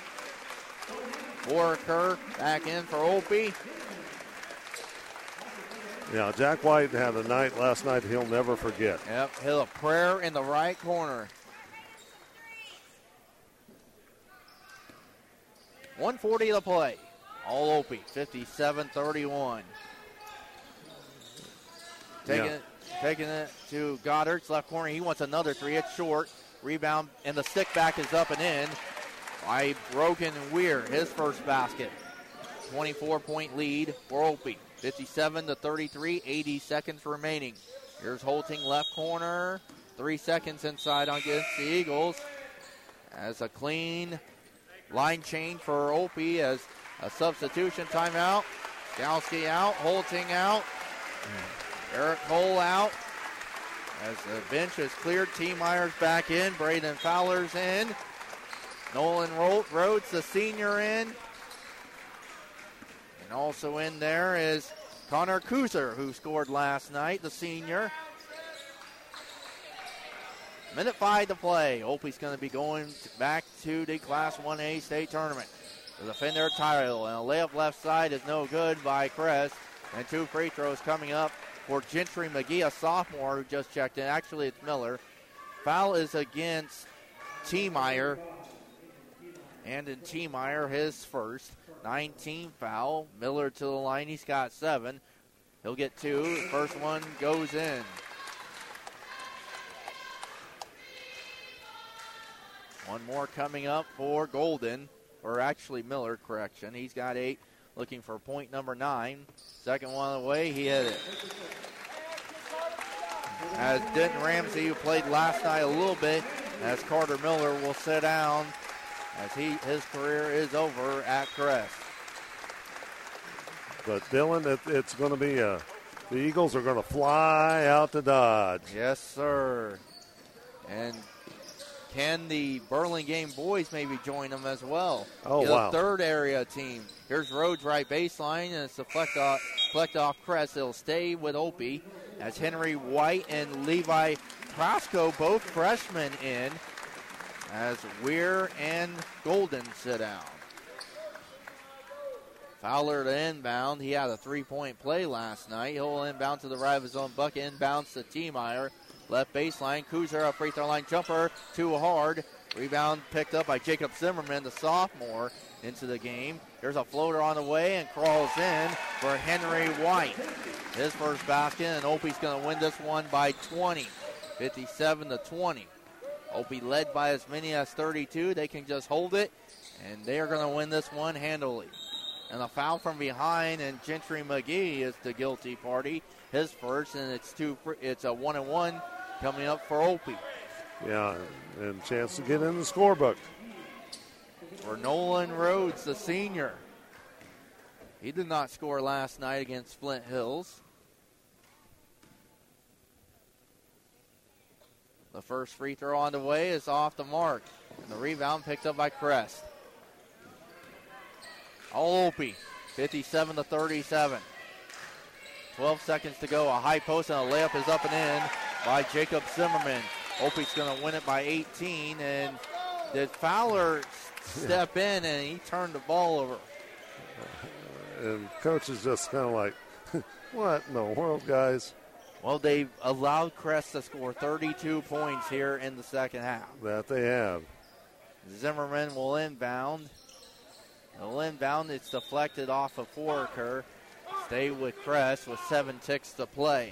Foraker back in for Opie. Yeah, Jack White had a night last night he'll never forget. Yep, hit a prayer in the right corner. one forty to play. All Opie, fifty-seven thirty-one. Taking, Yeah. it, taking it to Goddard's left corner. He wants another three. It's short. Rebound, and the stick back is up and in by Brogan Weir, his first basket. twenty-four point lead for Opie. fifty-seven to thirty-three, eighty seconds remaining. Here's Holting, left corner. Three seconds inside against the Eagles. As a clean line change for Opie as a substitution timeout. Skowski out, Holting out. Eric Cole out. As the bench is cleared, T. Myers back in. Braden Fowler's in. Nolan Rhodes, the senior, in. And also in there is Connor Kuser, who scored last night, the senior. Minute five to play. Opie's going to be going back to the Class one A state tournament. The defender title, and a layup left side is no good by Crest. And two free throws coming up for Gentry McGee, a sophomore who just checked in. Actually, it's Miller. Foul is against T. Meyer. And in T. Meyer, his first. nineteen foul. Miller to the line. He's got seven. He'll get two. The first one goes in. One more coming up for Golden. Or actually Miller, correction. He's got eight. Looking for point number nine. Second one on the way. He hit it. As Denton Ramsey, who played last night a little bit, as Carter Miller will sit down as he his career is over at Crest. But Dylan, it, it's going to be a The Eagles are going to fly out to Dodge. Yes, sir. And can the Burlingame boys maybe join them as well? Oh, the wow. third area team. Here's Rhodes right baseline, and it's a flecked off, flecked off crest. It'll stay with Opie as Henry White and Levi Prasco, both freshmen, in as Weir and Golden sit down. Fowler to inbound. He had a three-point play last night. He'll inbound to the right of his own bucket. Inbounds to T-Meyer. Left baseline. Kuzer up free throw line jumper. Too hard. Rebound picked up by Jacob Zimmerman, the sophomore, into the game. There's a floater on the way and crawls in for Henry White. His first basket, and Opie's going to win this one by twenty. fifty-seven to twenty. Opie led by as many as thirty-two. They can just hold it, and they are going to win this one handily. And a foul from behind, and Gentry McGee is the guilty party. His first, and it's two. It's a one and one coming up for Opie. Yeah, and chance to get in the scorebook. For Nolan Rhodes, the senior. He did not score last night against Flint Hills. The first free throw on the way is off the mark. And the rebound picked up by Crest. All Opie, fifty-seven to thirty-seven. twelve seconds to go. A high post and a layup is up and in by Jacob Zimmerman. Opie's going to win it by eighteen. And did Fowler step in and he turned the ball over? And coach is just kind of like, what in the world, guys? Well, they've allowed Crest to score thirty-two points here in the second half. That they have. Zimmerman will inbound. He'll inbound. It's deflected off of Foraker. Stay with Crest with seven ticks to play.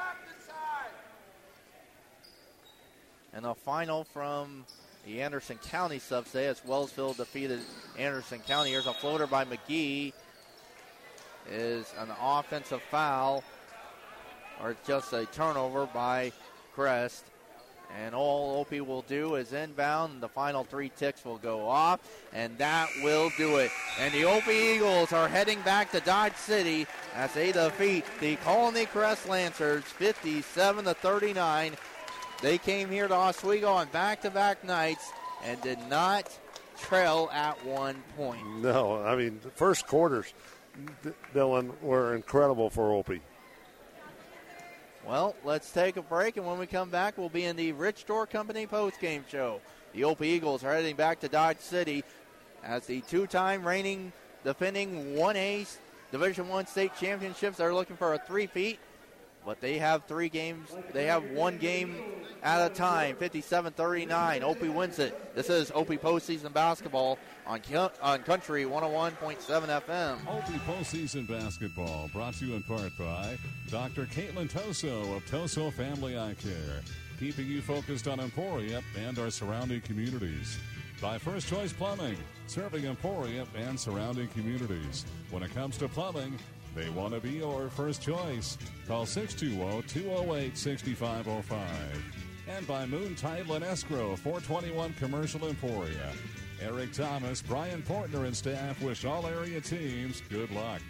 And a final from the Anderson County subset as Wellsville defeated Anderson County. Here's a floater by McGee. Is an offensive foul, or just a turnover by Crest. And all Opie will do is inbound, and the final three ticks will go off, and that will do it. And the Opie Eagles are heading back to Dodge City as they defeat the Colony Crest Lancers fifty-seven to thirty-nine. They came here to Oswego on back-to-back nights and did not trail at one point. No, I mean, the first quarters, D- Dylan, were incredible for Opie. Well, let's take a break, and when we come back, we'll be in the Rich Door Company postgame show. The Opie Eagles are heading back to Dodge City as the two-time reigning, defending one A Division One state championships. They're looking for a three-peat, but they have three games. They have one game at a time, fifty-seven thirty-nine. Opie wins it. This is Opie postseason basketball on on Country one oh one point seven F M. Opie postseason basketball brought to you in part by Doctor Caitlin Toso of Toso Family Eye Care, keeping you focused on Emporia and our surrounding communities. By First Choice Plumbing, serving Emporia and surrounding communities. When it comes to plumbing, they want to be your first choice. Call six two zero, two zero eight, six five zero five. And by Moon Title and Escrow, four twenty-one Commercial Emporia. Eric Thomas, Brian Portner, and staff wish all area teams good luck.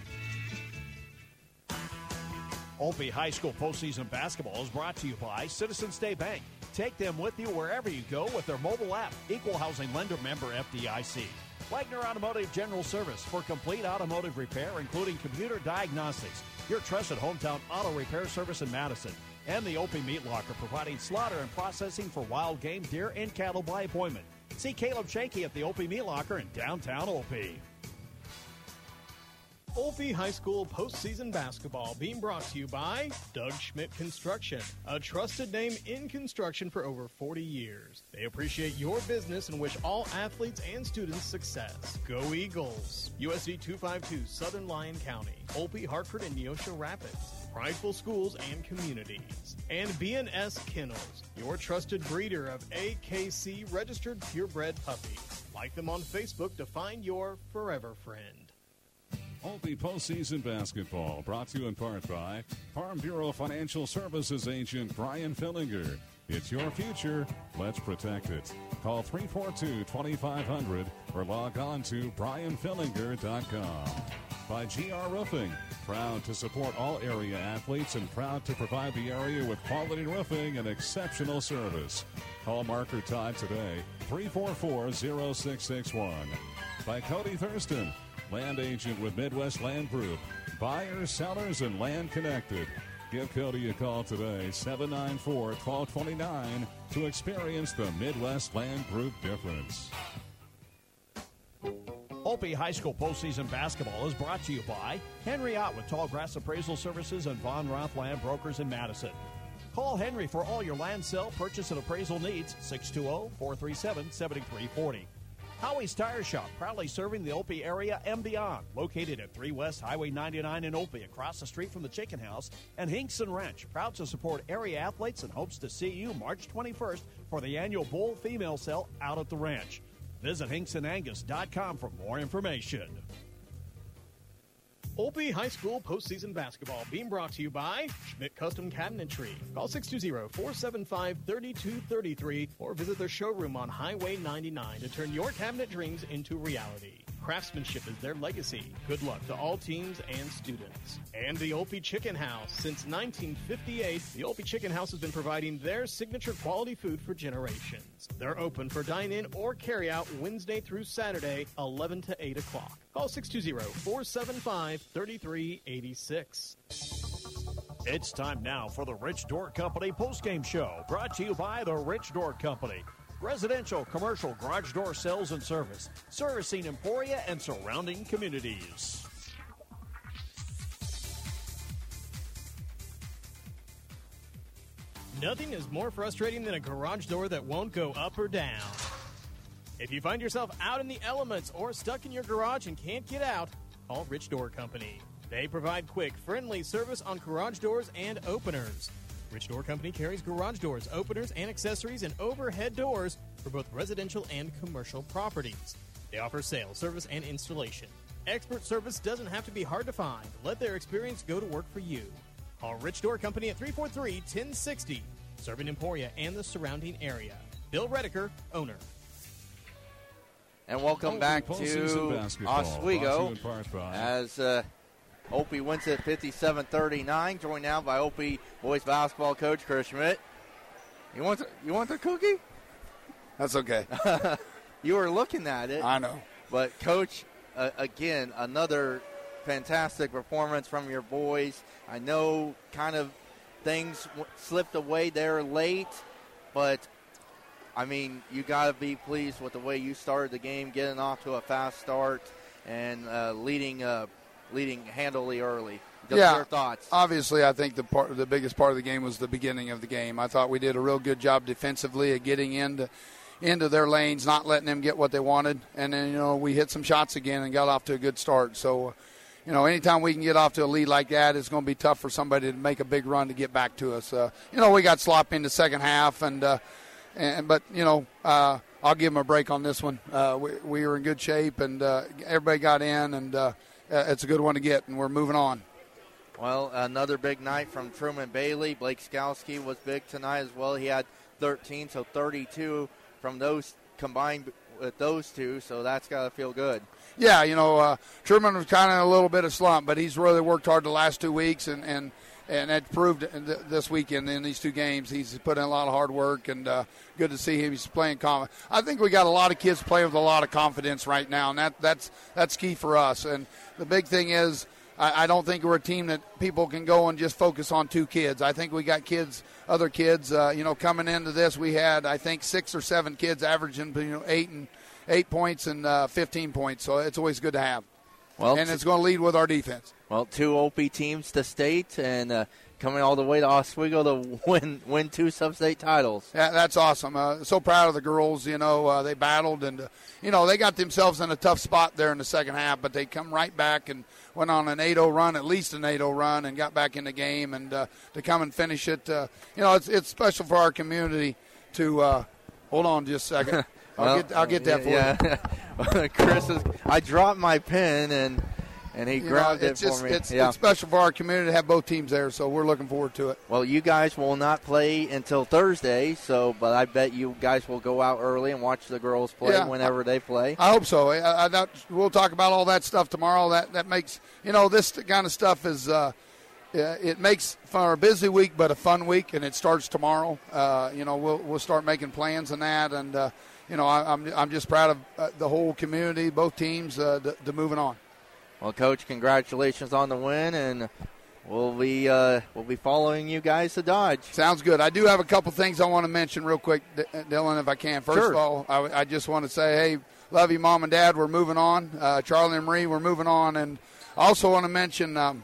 Opie High School postseason basketball is brought to you by Citizen State Bank. Take them with you wherever you go with their mobile app. Equal Housing Lender Member F D I C. Wagner Automotive General Service for complete automotive repair, including computer diagnostics. Your trusted hometown auto repair service in Madison. And the Opie Meat Locker, providing slaughter and processing for wild game, deer, and cattle by appointment. See Caleb Shanky at the Opie Meat Locker in downtown Opie. Opie High School postseason basketball being brought to you by Doug Schmidt Construction, a trusted name in construction for over forty years. They appreciate your business and wish all athletes and students success. Go Eagles! U S D two fifty-two Southern Lyon County, Opie, Hartford, and Neosho Rapids. Prideful schools and communities. And B and S Kennels, your trusted breeder of A K C registered purebred puppies. Like them on Facebook to find your forever friend. Opie postseason basketball brought to you in part by Farm Bureau Financial Services agent Brian Fillinger. It's your future. Let's protect it. Call three four two, two five zero zero or log on to brian fillinger dot com. by G R Roofing, proud to support all area athletes and proud to provide the area with quality roofing and exceptional service. Call Mark or Todd today, three four four, zero six six one. By Cody Thurston, land agent with Midwest Land Group, buyers, sellers, and land connected. Give Cody a call today, seven nine four, one two two nine, to experience the Midwest Land Group difference. Opie High School postseason basketball is brought to you by Henry Ott with Tallgrass Appraisal Services and Von Roth Land Brokers in Madison. Call Henry for all your land sale, purchase, and appraisal needs, six two zero, four three seven, seven three four zero. Howie's Tire Shop, proudly serving the Opie area and beyond. Located at three West Highway ninety-nine in Opie, across the street from the Chicken House. And Hinkson Ranch, proud to support area athletes and hopes to see you March twenty-first for the annual Bull Female Sale out at the ranch. Visit Hinkson Angus dot com for more information. Opie High School postseason basketball being brought to you by Schmidt Custom Cabinetry. Call six two zero, four seven five, three two three three or visit their showroom on Highway ninety-nine to turn your cabinet dreams into reality. Craftsmanship is their legacy. Good luck to all teams and students. And the Opie Chicken House. Since nineteen fifty-eight, the Opie Chicken House has been providing their signature quality food for generations. They're open for dine-in or carry-out Wednesday through Saturday, eleven to eight o'clock. Call six two zero, four seven five, three three eight six. It's time now for the Rich Door Company postgame show, brought to you by the Rich Door Company. Residential, commercial, garage door sales and service, servicing Emporia and surrounding communities. Nothing is more frustrating than a garage door that won't go up or down. If you find yourself out in the elements or stuck in your garage and can't get out, call Rich Door Company. They provide quick, friendly service on garage doors and openers. Rich Door Company carries garage doors, openers, and accessories and overhead doors for both residential and commercial properties. They offer sales, service, and installation. Expert service doesn't have to be hard to find. Let their experience go to work for you. Call Rich Door Company at three four three, one zero six zero, serving Emporia and the surrounding area. Bill Redeker, owner. And welcome Opie back to postseason basketball, Oswego brought to you in part by- as uh, Opie wins at fifty-seven thirty-nine. Joined now by Opie boys basketball coach Chris Schmidt. You want the, you want the cookie? That's okay. You were looking at it. I know. But, Coach, uh, again, another fantastic performance from your boys. I know kind of things w- slipped away there late, but, I mean, you got to be pleased with the way you started the game, getting off to a fast start and uh, leading uh, leading handily early. Just yeah, your thoughts. Obviously, I think the part, the biggest part of the game was the beginning of the game. I thought we did a real good job defensively of getting into into their lanes, not letting them get what they wanted, and then you know we hit some shots again and got off to a good start. So, you know, anytime we can get off to a lead like that, it's going to be tough for somebody to make a big run to get back to us. Uh, you know, we got sloppy in the second half, and uh, and but you know. Uh, I'll give them a break on this one. Uh, we, we were in good shape, and uh, everybody got in, and uh, it's a good one to get, and we're moving on. Well, another big night from Truman Bailey. Blake Skowski was big tonight as well. He had thirteen, so thirty-two from those combined with those two, so that's got to feel good. Yeah, you know, uh, Truman was kind of a little bit of slump, but he's really worked hard the last two weeks, and, and, and that proved this weekend in these two games. He's put in a lot of hard work, and uh, good to see him. He's playing confident. I think we got a lot of kids playing with a lot of confidence right now, and that, that's that's key for us. And the big thing is, I, I don't think we're a team that people can go and just focus on two kids. I think we got kids, other kids. Uh, you know, coming into this, we had I think six or seven kids averaging you know eight and eight points and uh, fifteen points. So it's always good to have. Well, and it's going to lead with our defense. Well, two O P teams to state, and uh, coming all the way to Oswego to win win two sub-state titles. Yeah, that's awesome. Uh, so proud of the girls. You know, uh, they battled, and uh, you know they got themselves in a tough spot there in the second half, but they come right back and went on an eight oh run, at least an eight oh run, and got back in the game. And uh, to come and finish it, uh, you know, it's it's special for our community to uh, hold on just a second. I'll, well, get, I'll get that for yeah. you. Chris, is, I dropped my pen, and and he you grabbed know, it it's just, for me. It's, yeah. it's special for our community to have both teams there, so we're looking forward to it. Well, you guys will not play until Thursday, so but I bet you guys will go out early and watch the girls play Yeah, whenever I, they play. I hope so. I, I, that, we'll talk about all that stuff tomorrow. That that makes, you know, this kind of stuff is uh, it makes for a busy week, but a fun week, and it starts tomorrow. Uh, you know, we'll we'll start making plans and that, and uh, you know, I, I'm I'm just proud of uh, the whole community, both teams, uh, to, to moving on. Well, Coach, congratulations on the win, and we'll be uh, we'll be following you guys to Dodge. Sounds good. I do have a couple things I want to mention real quick, D- Dylan, if I can. First Sure. of all, I, I just want to say, hey, love you, Mom and Dad. We're moving on. Uh, Charlie and Marie, we're moving on. And I also want to mention, um,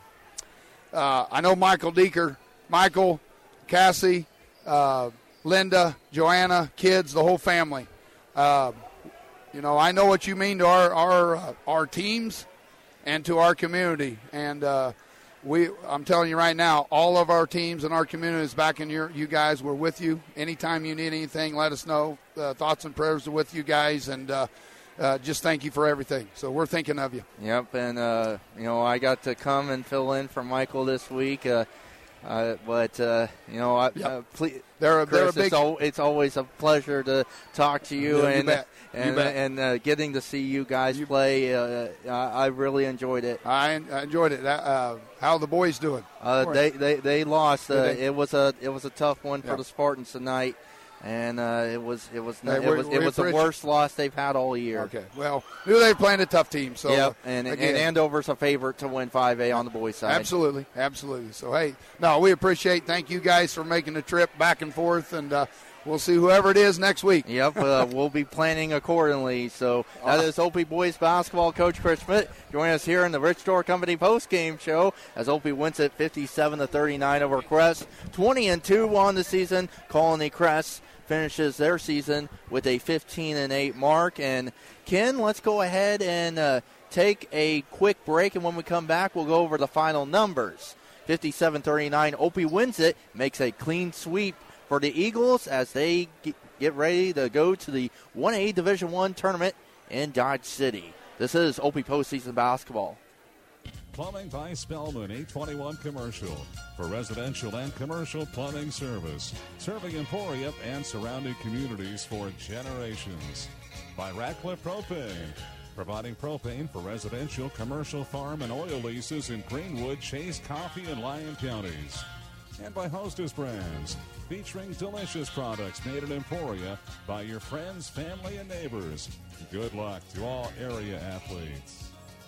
uh, I know Michael Deeker, Michael, Cassie, uh, Linda, Joanna, kids, the whole family. Uh, you know, I know what you mean to our our uh, our teams and to our community. And uh, we, I'm telling you right now, all of our teams and our community is back in your, you guys. We're with you. Anytime you need anything, let us know. Uh, thoughts and prayers are with you guys, and uh, uh, just thank you for everything. So we're thinking of you. Yep, and uh, you know I got to come and fill in for Michael this week, uh, uh, but uh, you know I, Yep. uh, please, They're a, Chris, they're a big. it's, al- it's always a pleasure to talk to you, Yeah, you and bet. You and bet. and uh, getting to see you guys You- play. Uh, I I really enjoyed it. I, I enjoyed it. Uh, how are the boys doing? Uh, they, they they lost. Uh, Did they? it was a it was a tough one Yeah. for the Spartans tonight, and uh, it was it was Hey, it we- was we it was the appreciate- worst loss they've had all year. Okay. Well, knew they were playing a tough team. So Yep, uh, and, again, and Andover's a favorite to win five A on the boys' side. Absolutely, absolutely. So, hey, no, we appreciate. Thank you guys for making the trip back and forth, and uh, we'll see whoever it is next week. Yep, uh, we'll be planning accordingly. So that is Opie boys basketball coach Chris Schmidt joining us here in the Rich Door Company post-game show as Opie wins it fifty-seven to thirty-nine over Crest. twenty and two on the season. Colony Crest finishes their season with a fifteen and eight mark. And Ken, let's go ahead and uh, take a quick break, and when we come back, we'll go over the final numbers. fifty-seven thirty-nine, Opie wins it, makes a clean sweep for the Eagles as they get ready to go to the one A Division One tournament in Dodge City. This is Opie postseason basketball. Plumbing by Spellman, eight twenty-one Commercial. For residential and commercial plumbing service. Serving Emporia and surrounding communities for generations. By Ratcliffe Propane. Providing propane for residential, commercial, farm, and oil leases in Greenwood, Chase, Coffee, and Lyon counties. And by Hostess Brands. Featuring delicious products made in Emporia by your friends, family, and neighbors. Good luck to all area athletes.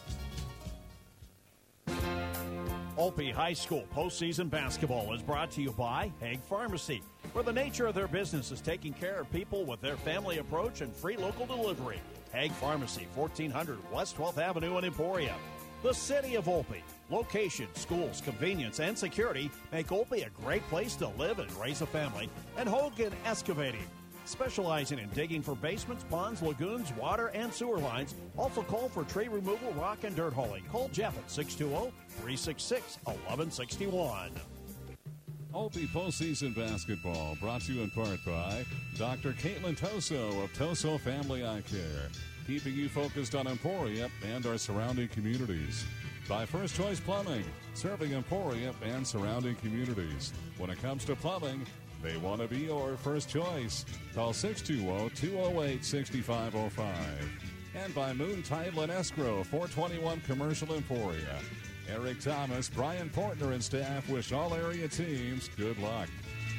Opie High School postseason basketball is brought to you by Hague Pharmacy, where the nature of their business is taking care of people with their family approach and free local delivery. Hague Pharmacy, fourteen hundred West twelfth Avenue in Emporia. The City of Opie. Location, schools, convenience, and security make Opie a great place to live and raise a family. And Hogan Excavating, specializing in digging for basements, ponds, lagoons, water, and sewer lines. Also call for tree removal, rock, and dirt hauling. Call Jeff at six two zero, three six six, one one six one. Opie postseason basketball brought to you in part by Doctor Caitlin Toso of Toso Family Eye Care, keeping you focused on Emporia and our surrounding communities. By First Choice Plumbing, serving Emporia and surrounding communities. When it comes to plumbing, they want to be your first choice. Call six two zero, two zero eight, six five zero five. And by Moon Title and Escrow, four twenty-one Commercial Emporia. Eric Thomas, Brian Portner, and staff wish all area teams good luck.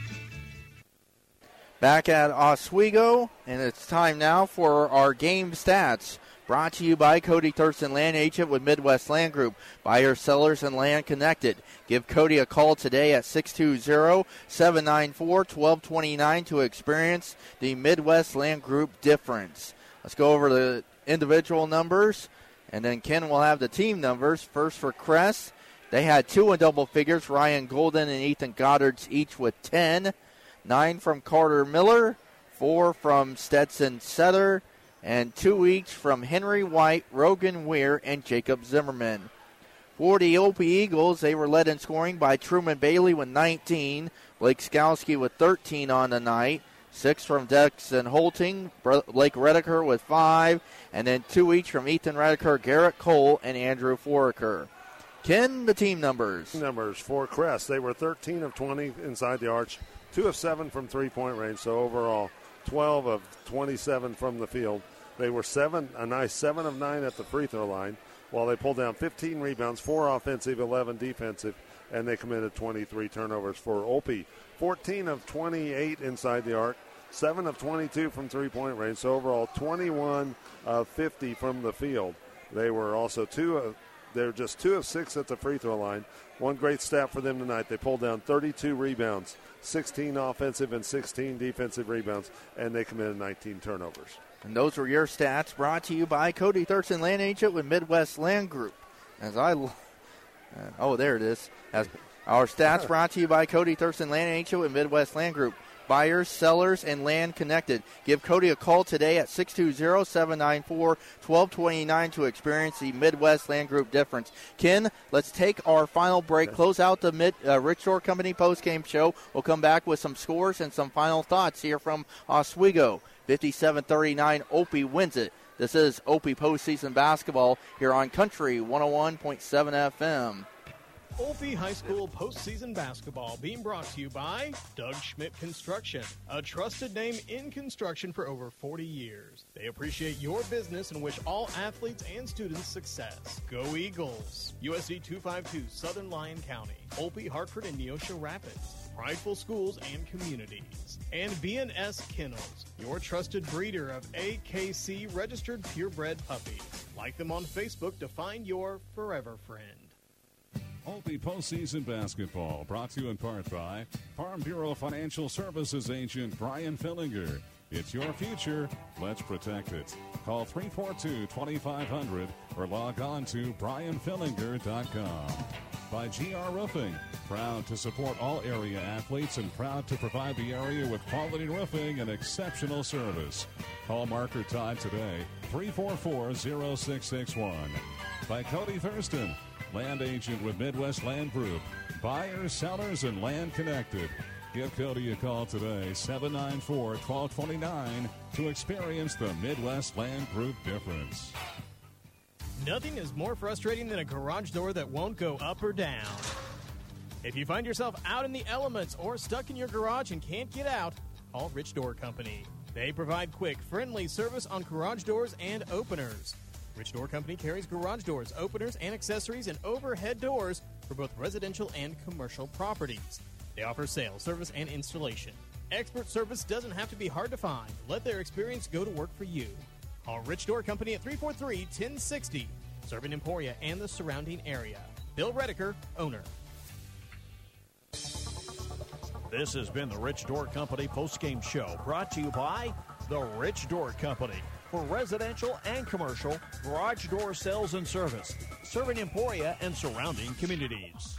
Back at Oswego, and it's time now for our game stats. Brought to you by Cody Thurston, land agent with Midwest Land Group. Buyers, sellers, and land connected. Give Cody a call today at six two zero, seven nine four, one two two nine to experience the Midwest Land Group difference. Let's go over the individual numbers, and then Ken will have the team numbers. First for Crest, they had two in double figures. Ryan Golden and Ethan Goddard each with ten. Nine from Carter Miller, four from Stetson Setter, and two each from Henry White, Rogan Weir, and Jacob Zimmerman. For the Opie Eagles, they were led in scoring by Truman Bailey with nineteen, Blake Skowski with thirteen on the night, six from Dexon Holting, Blake Redeker with five, and then two each from Ethan Redeker, Garrett Cole, and Andrew Foraker. Ken, the team numbers. Numbers for Crest. They were thirteen of twenty inside the arch, two of seven from three-point range, so overall twelve of twenty-seven from the field. They were seven, a nice seven of nine at the free throw line, while they pulled down fifteen rebounds, four offensive, eleven defensive, and they committed twenty-three turnovers for Opie. fourteen of twenty-eight inside the arc, seven of twenty-two from three-point range, so overall twenty-one of fifty from the field. They were also two of, they're just two of six at the free throw line. One great stat for them tonight. They pulled down thirty-two rebounds, sixteen offensive and sixteen defensive rebounds, and they committed nineteen turnovers. And those were your stats, brought to you by Cody Thurston, land agent with Midwest Land Group. As I, uh, oh, there it is. As our stats brought to you by Cody Thurston, land agent with Midwest Land Group. Buyers, sellers, and land connected. Give Cody a call today at six two zero, seven nine four, one two two nine to experience the Midwest Land Group difference. Ken, let's take our final break. Close out the mid, uh, Rich Door Company postgame show. We'll come back with some scores and some final thoughts here from Oswego. fifty-seven thirty-nine, Opie wins it. This is Opie postseason basketball here on Country one oh one point seven F M. Opie High School postseason basketball being brought to you by Doug Schmidt Construction, a trusted name in construction for over forty years. They appreciate your business and wish all athletes and students success. Go Eagles! U S D two fifty-two, Southern Lyon County, Opie, Hartford, and Neosho Rapids. Prideful schools and communities. And B and S Kennels, your trusted breeder of A K C registered purebred puppies. Like them on Facebook to find your forever friend. Opie postseason basketball brought to you in part by Farm Bureau Financial Services agent Brian Fillinger. It's your future. Let's protect it. Call three four two, two five zero zero or log on to brian fillinger dot com. By G R Roofing, proud to support all area athletes and proud to provide the area with quality roofing and exceptional service. Call Mark or Todd today, three four four, zero six six one. By Cody Thurston, land agent with Midwest Land Group. Buyers, sellers, and land connected. Give Cody a call today, seven nine four, one two two nine, to experience the Midwest Land Group difference. Nothing is more frustrating than a garage door that won't go up or down. If you find yourself out in the elements or stuck in your garage and can't get out, call Rich Door Company. They provide quick, friendly service on garage doors and openers. Rich Door Company carries garage doors, openers, and accessories and overhead doors for both residential and commercial properties. They offer sales, service, and installation. Expert service doesn't have to be hard to find. Let their experience go to work for you. Call Rich Door Company at three four three, one oh six oh, serving Emporia and the surrounding area. Bill Redeker, owner. This has been the Rich Door Company postgame show, brought to you by the Rich Door Company. For residential and commercial garage door sales and service, serving Emporia and surrounding communities.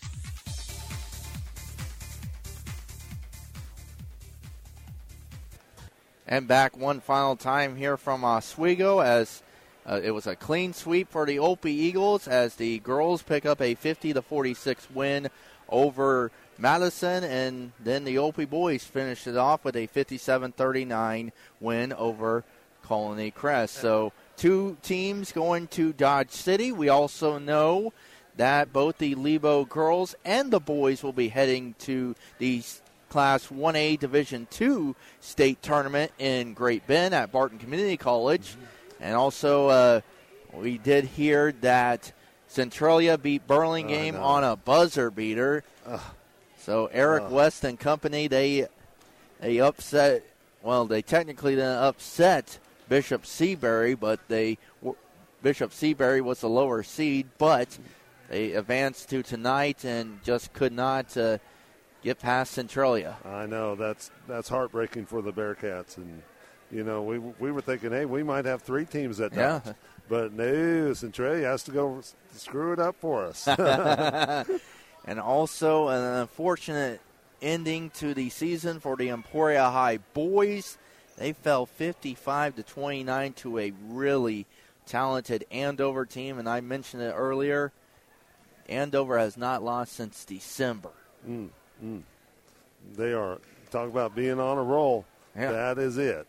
And back one final time here from Oswego as uh, it was a clean sweep for the Opie Eagles as the girls pick up a fifty to forty-six win over Madison, and then the Opie boys finished it off with a fifty-seven thirty-nine win over Colony Crest. So two teams going to Dodge City. We also know that both the Lebo girls and the boys will be heading to the Class one A Division two state tournament in Great Bend at Barton Community College. Mm-hmm. And also uh, we did hear that Centralia beat Burlingame oh, no. on a buzzer beater. Ugh. So Eric Ugh. West and company, they they upset, well, they technically didn't upset Bishop Seabury, but they Bishop Seabury was the lower seed, but they advanced to tonight and just could not uh, get past Centralia. I know that's that's heartbreaking for the Bearcats, and you know we we were thinking, hey, we might have three teams that night, yeah. But no, Centralia has to go screw it up for us. And also an unfortunate ending to the season for the Emporia High boys. They fell fifty-five to twenty-nine to a really talented Andover team, and I mentioned it earlier. Andover has not lost since December. Mm, mm. They are, talk about being on a roll. Yeah. That is it.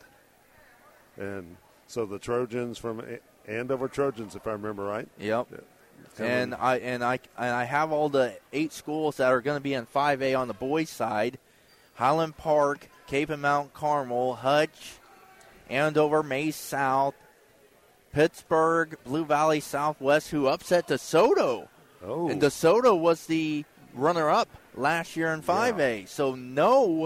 And so the Trojans from Andover Trojans, if I remember right. Yep. Yeah. And I and I and I have all the eight schools that are going to be in five A on the boys' side: Highland Park, Cape and Mount Carmel, Hutch, Andover, Mays South, Pittsburgh, Blue Valley Southwest, who upset DeSoto. Oh. And DeSoto was the runner-up last year in five A. Yeah. So no,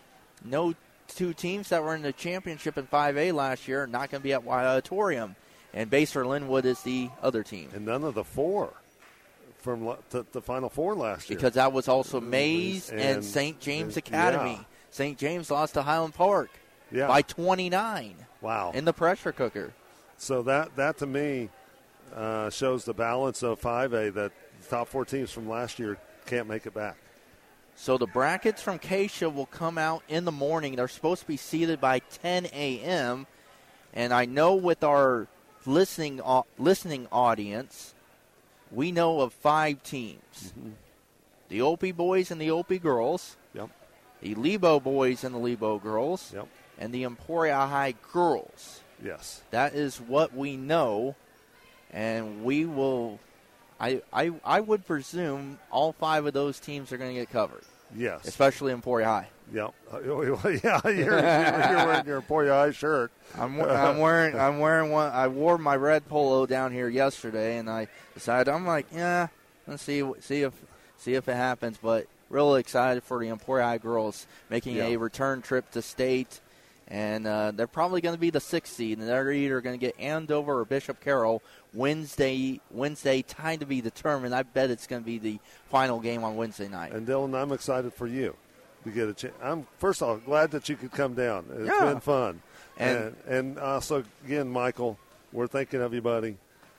no two teams that were in the championship in five A last year are not going to be at White Auditorium. And Basehor Linwood is the other team. And none of the four from the, the Final Four last year. Because that was also Mays and, and Saint James and, Academy. Yeah. Saint James lost to Highland Park yeah. by twenty-nine. Wow. In the pressure cooker. So that, that to me, uh, shows the balance of five A, that the top four teams from last year can't make it back. So the brackets from Keisha will come out in the morning. They're supposed to be seeded by ten a.m. And I know with our listening uh, listening audience, we know of five teams. Mm-hmm. The Opie boys and the Opie girls. Yep. The Lebo boys and the Lebo girls. Yep. And the Emporia High girls. Yes. That is what we know. And we will, I, I, I would presume all five of those teams are going to get covered. Yes. Especially Emporia High. Yep. Yeah, you're, you're wearing your Emporia High shirt. I'm, I'm wearing I'm wearing one. I wore my red polo down here yesterday, and I decided I'm like, yeah, let's see see if see if it happens. But really excited for the Emporia High girls making yeah. a return trip to state, and uh, they're probably going to be the sixth seed, and they're either going to get Andover or Bishop Carroll Wednesday. Wednesday, time to be determined. I bet it's going to be the final game on Wednesday night. And Dylan, I'm excited for you to get a chance. I'm first of all glad that you could come down. It's yeah. been fun. And, and and also again, Michael, we're thinking of you, buddy.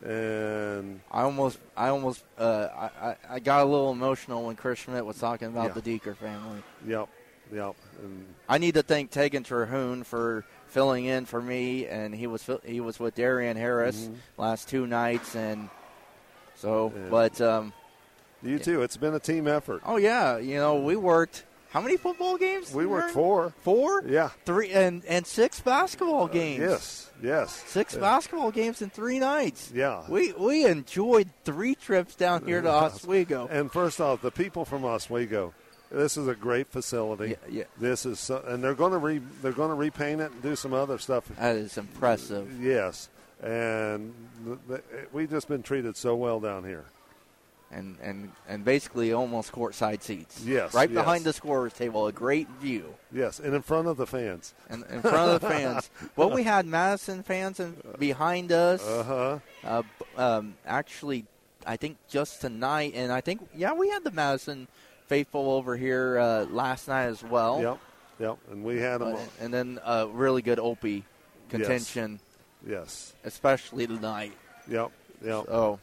And I almost, I almost, uh, I, I got a little emotional when Chris Schmidt was talking about yeah. the Deeker family. Yep, yep. And I need to thank Tegan Terhune for filling in for me, and he was he was with Darian Harris mm-hmm. last two nights, and so, and but um, you too. It's been a team effort. Oh yeah, you know we worked. How many football games? We worked four. Four? Yeah. Three and, and six basketball games. Uh, yes, yes. Six yeah. basketball games in three nights. Yeah. We we enjoyed three trips down here to Oswego. And first off, the people from Oswego, this is a great facility. Yeah. yeah. This is, so, and they're going to re, they're going to repaint it and do some other stuff. That is impressive. Yes, and the, the, we've just been treated so well down here. And, and and basically almost courtside seats. Yes. Right yes. behind the scorer's table, a great view. Yes, and in front of the fans. And in front of the fans. Well, we had Madison fans in, behind us. Uh-huh. Uh, um, actually, I think just tonight, and I think, yeah, we had the Madison faithful over here uh, last night as well. Yep, yep, and we had them. Uh, and then uh, really good Opie contention. Yes. yes. Especially tonight. Yep, yep. So.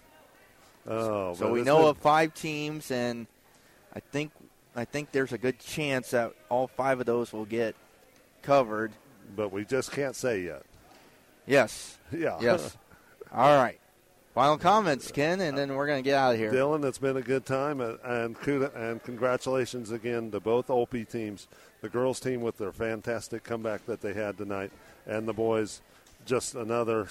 Oh, so we know been... of five teams, and I think I think there's a good chance that all five of those will get covered. But we just can't say yet. Yes. Yeah. Yes. All right. Final comments, Ken, and then we're going to get out of here. Dylan, it's been a good time, and and, and congratulations again to both Opie teams. The girls team with their fantastic comeback that they had tonight, and the boys, just another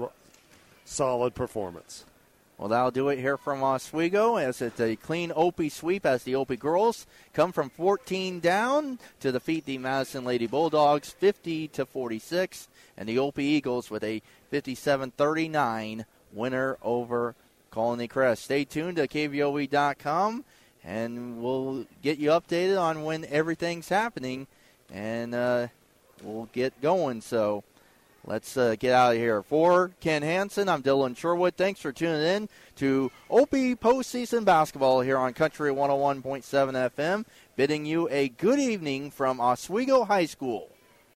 solid performance. Well, that'll do it here from Oswego as it's a clean Opie sweep as the Opie girls come from fourteen down to defeat the Madison Lady Bulldogs fifty to forty-six, and the Opie Eagles with a fifty-seven thirty-nine winner over Colony Crest. Stay tuned to K V O E dot com, and we'll get you updated on when everything's happening, and uh, we'll get going. So. Let's uh, get out of here. For Ken Hansen, I'm Dylan Sherwood. Thanks for tuning in to Opie Postseason Basketball here on Country one oh one point seven F M. Bidding you a good evening from Oswego High School.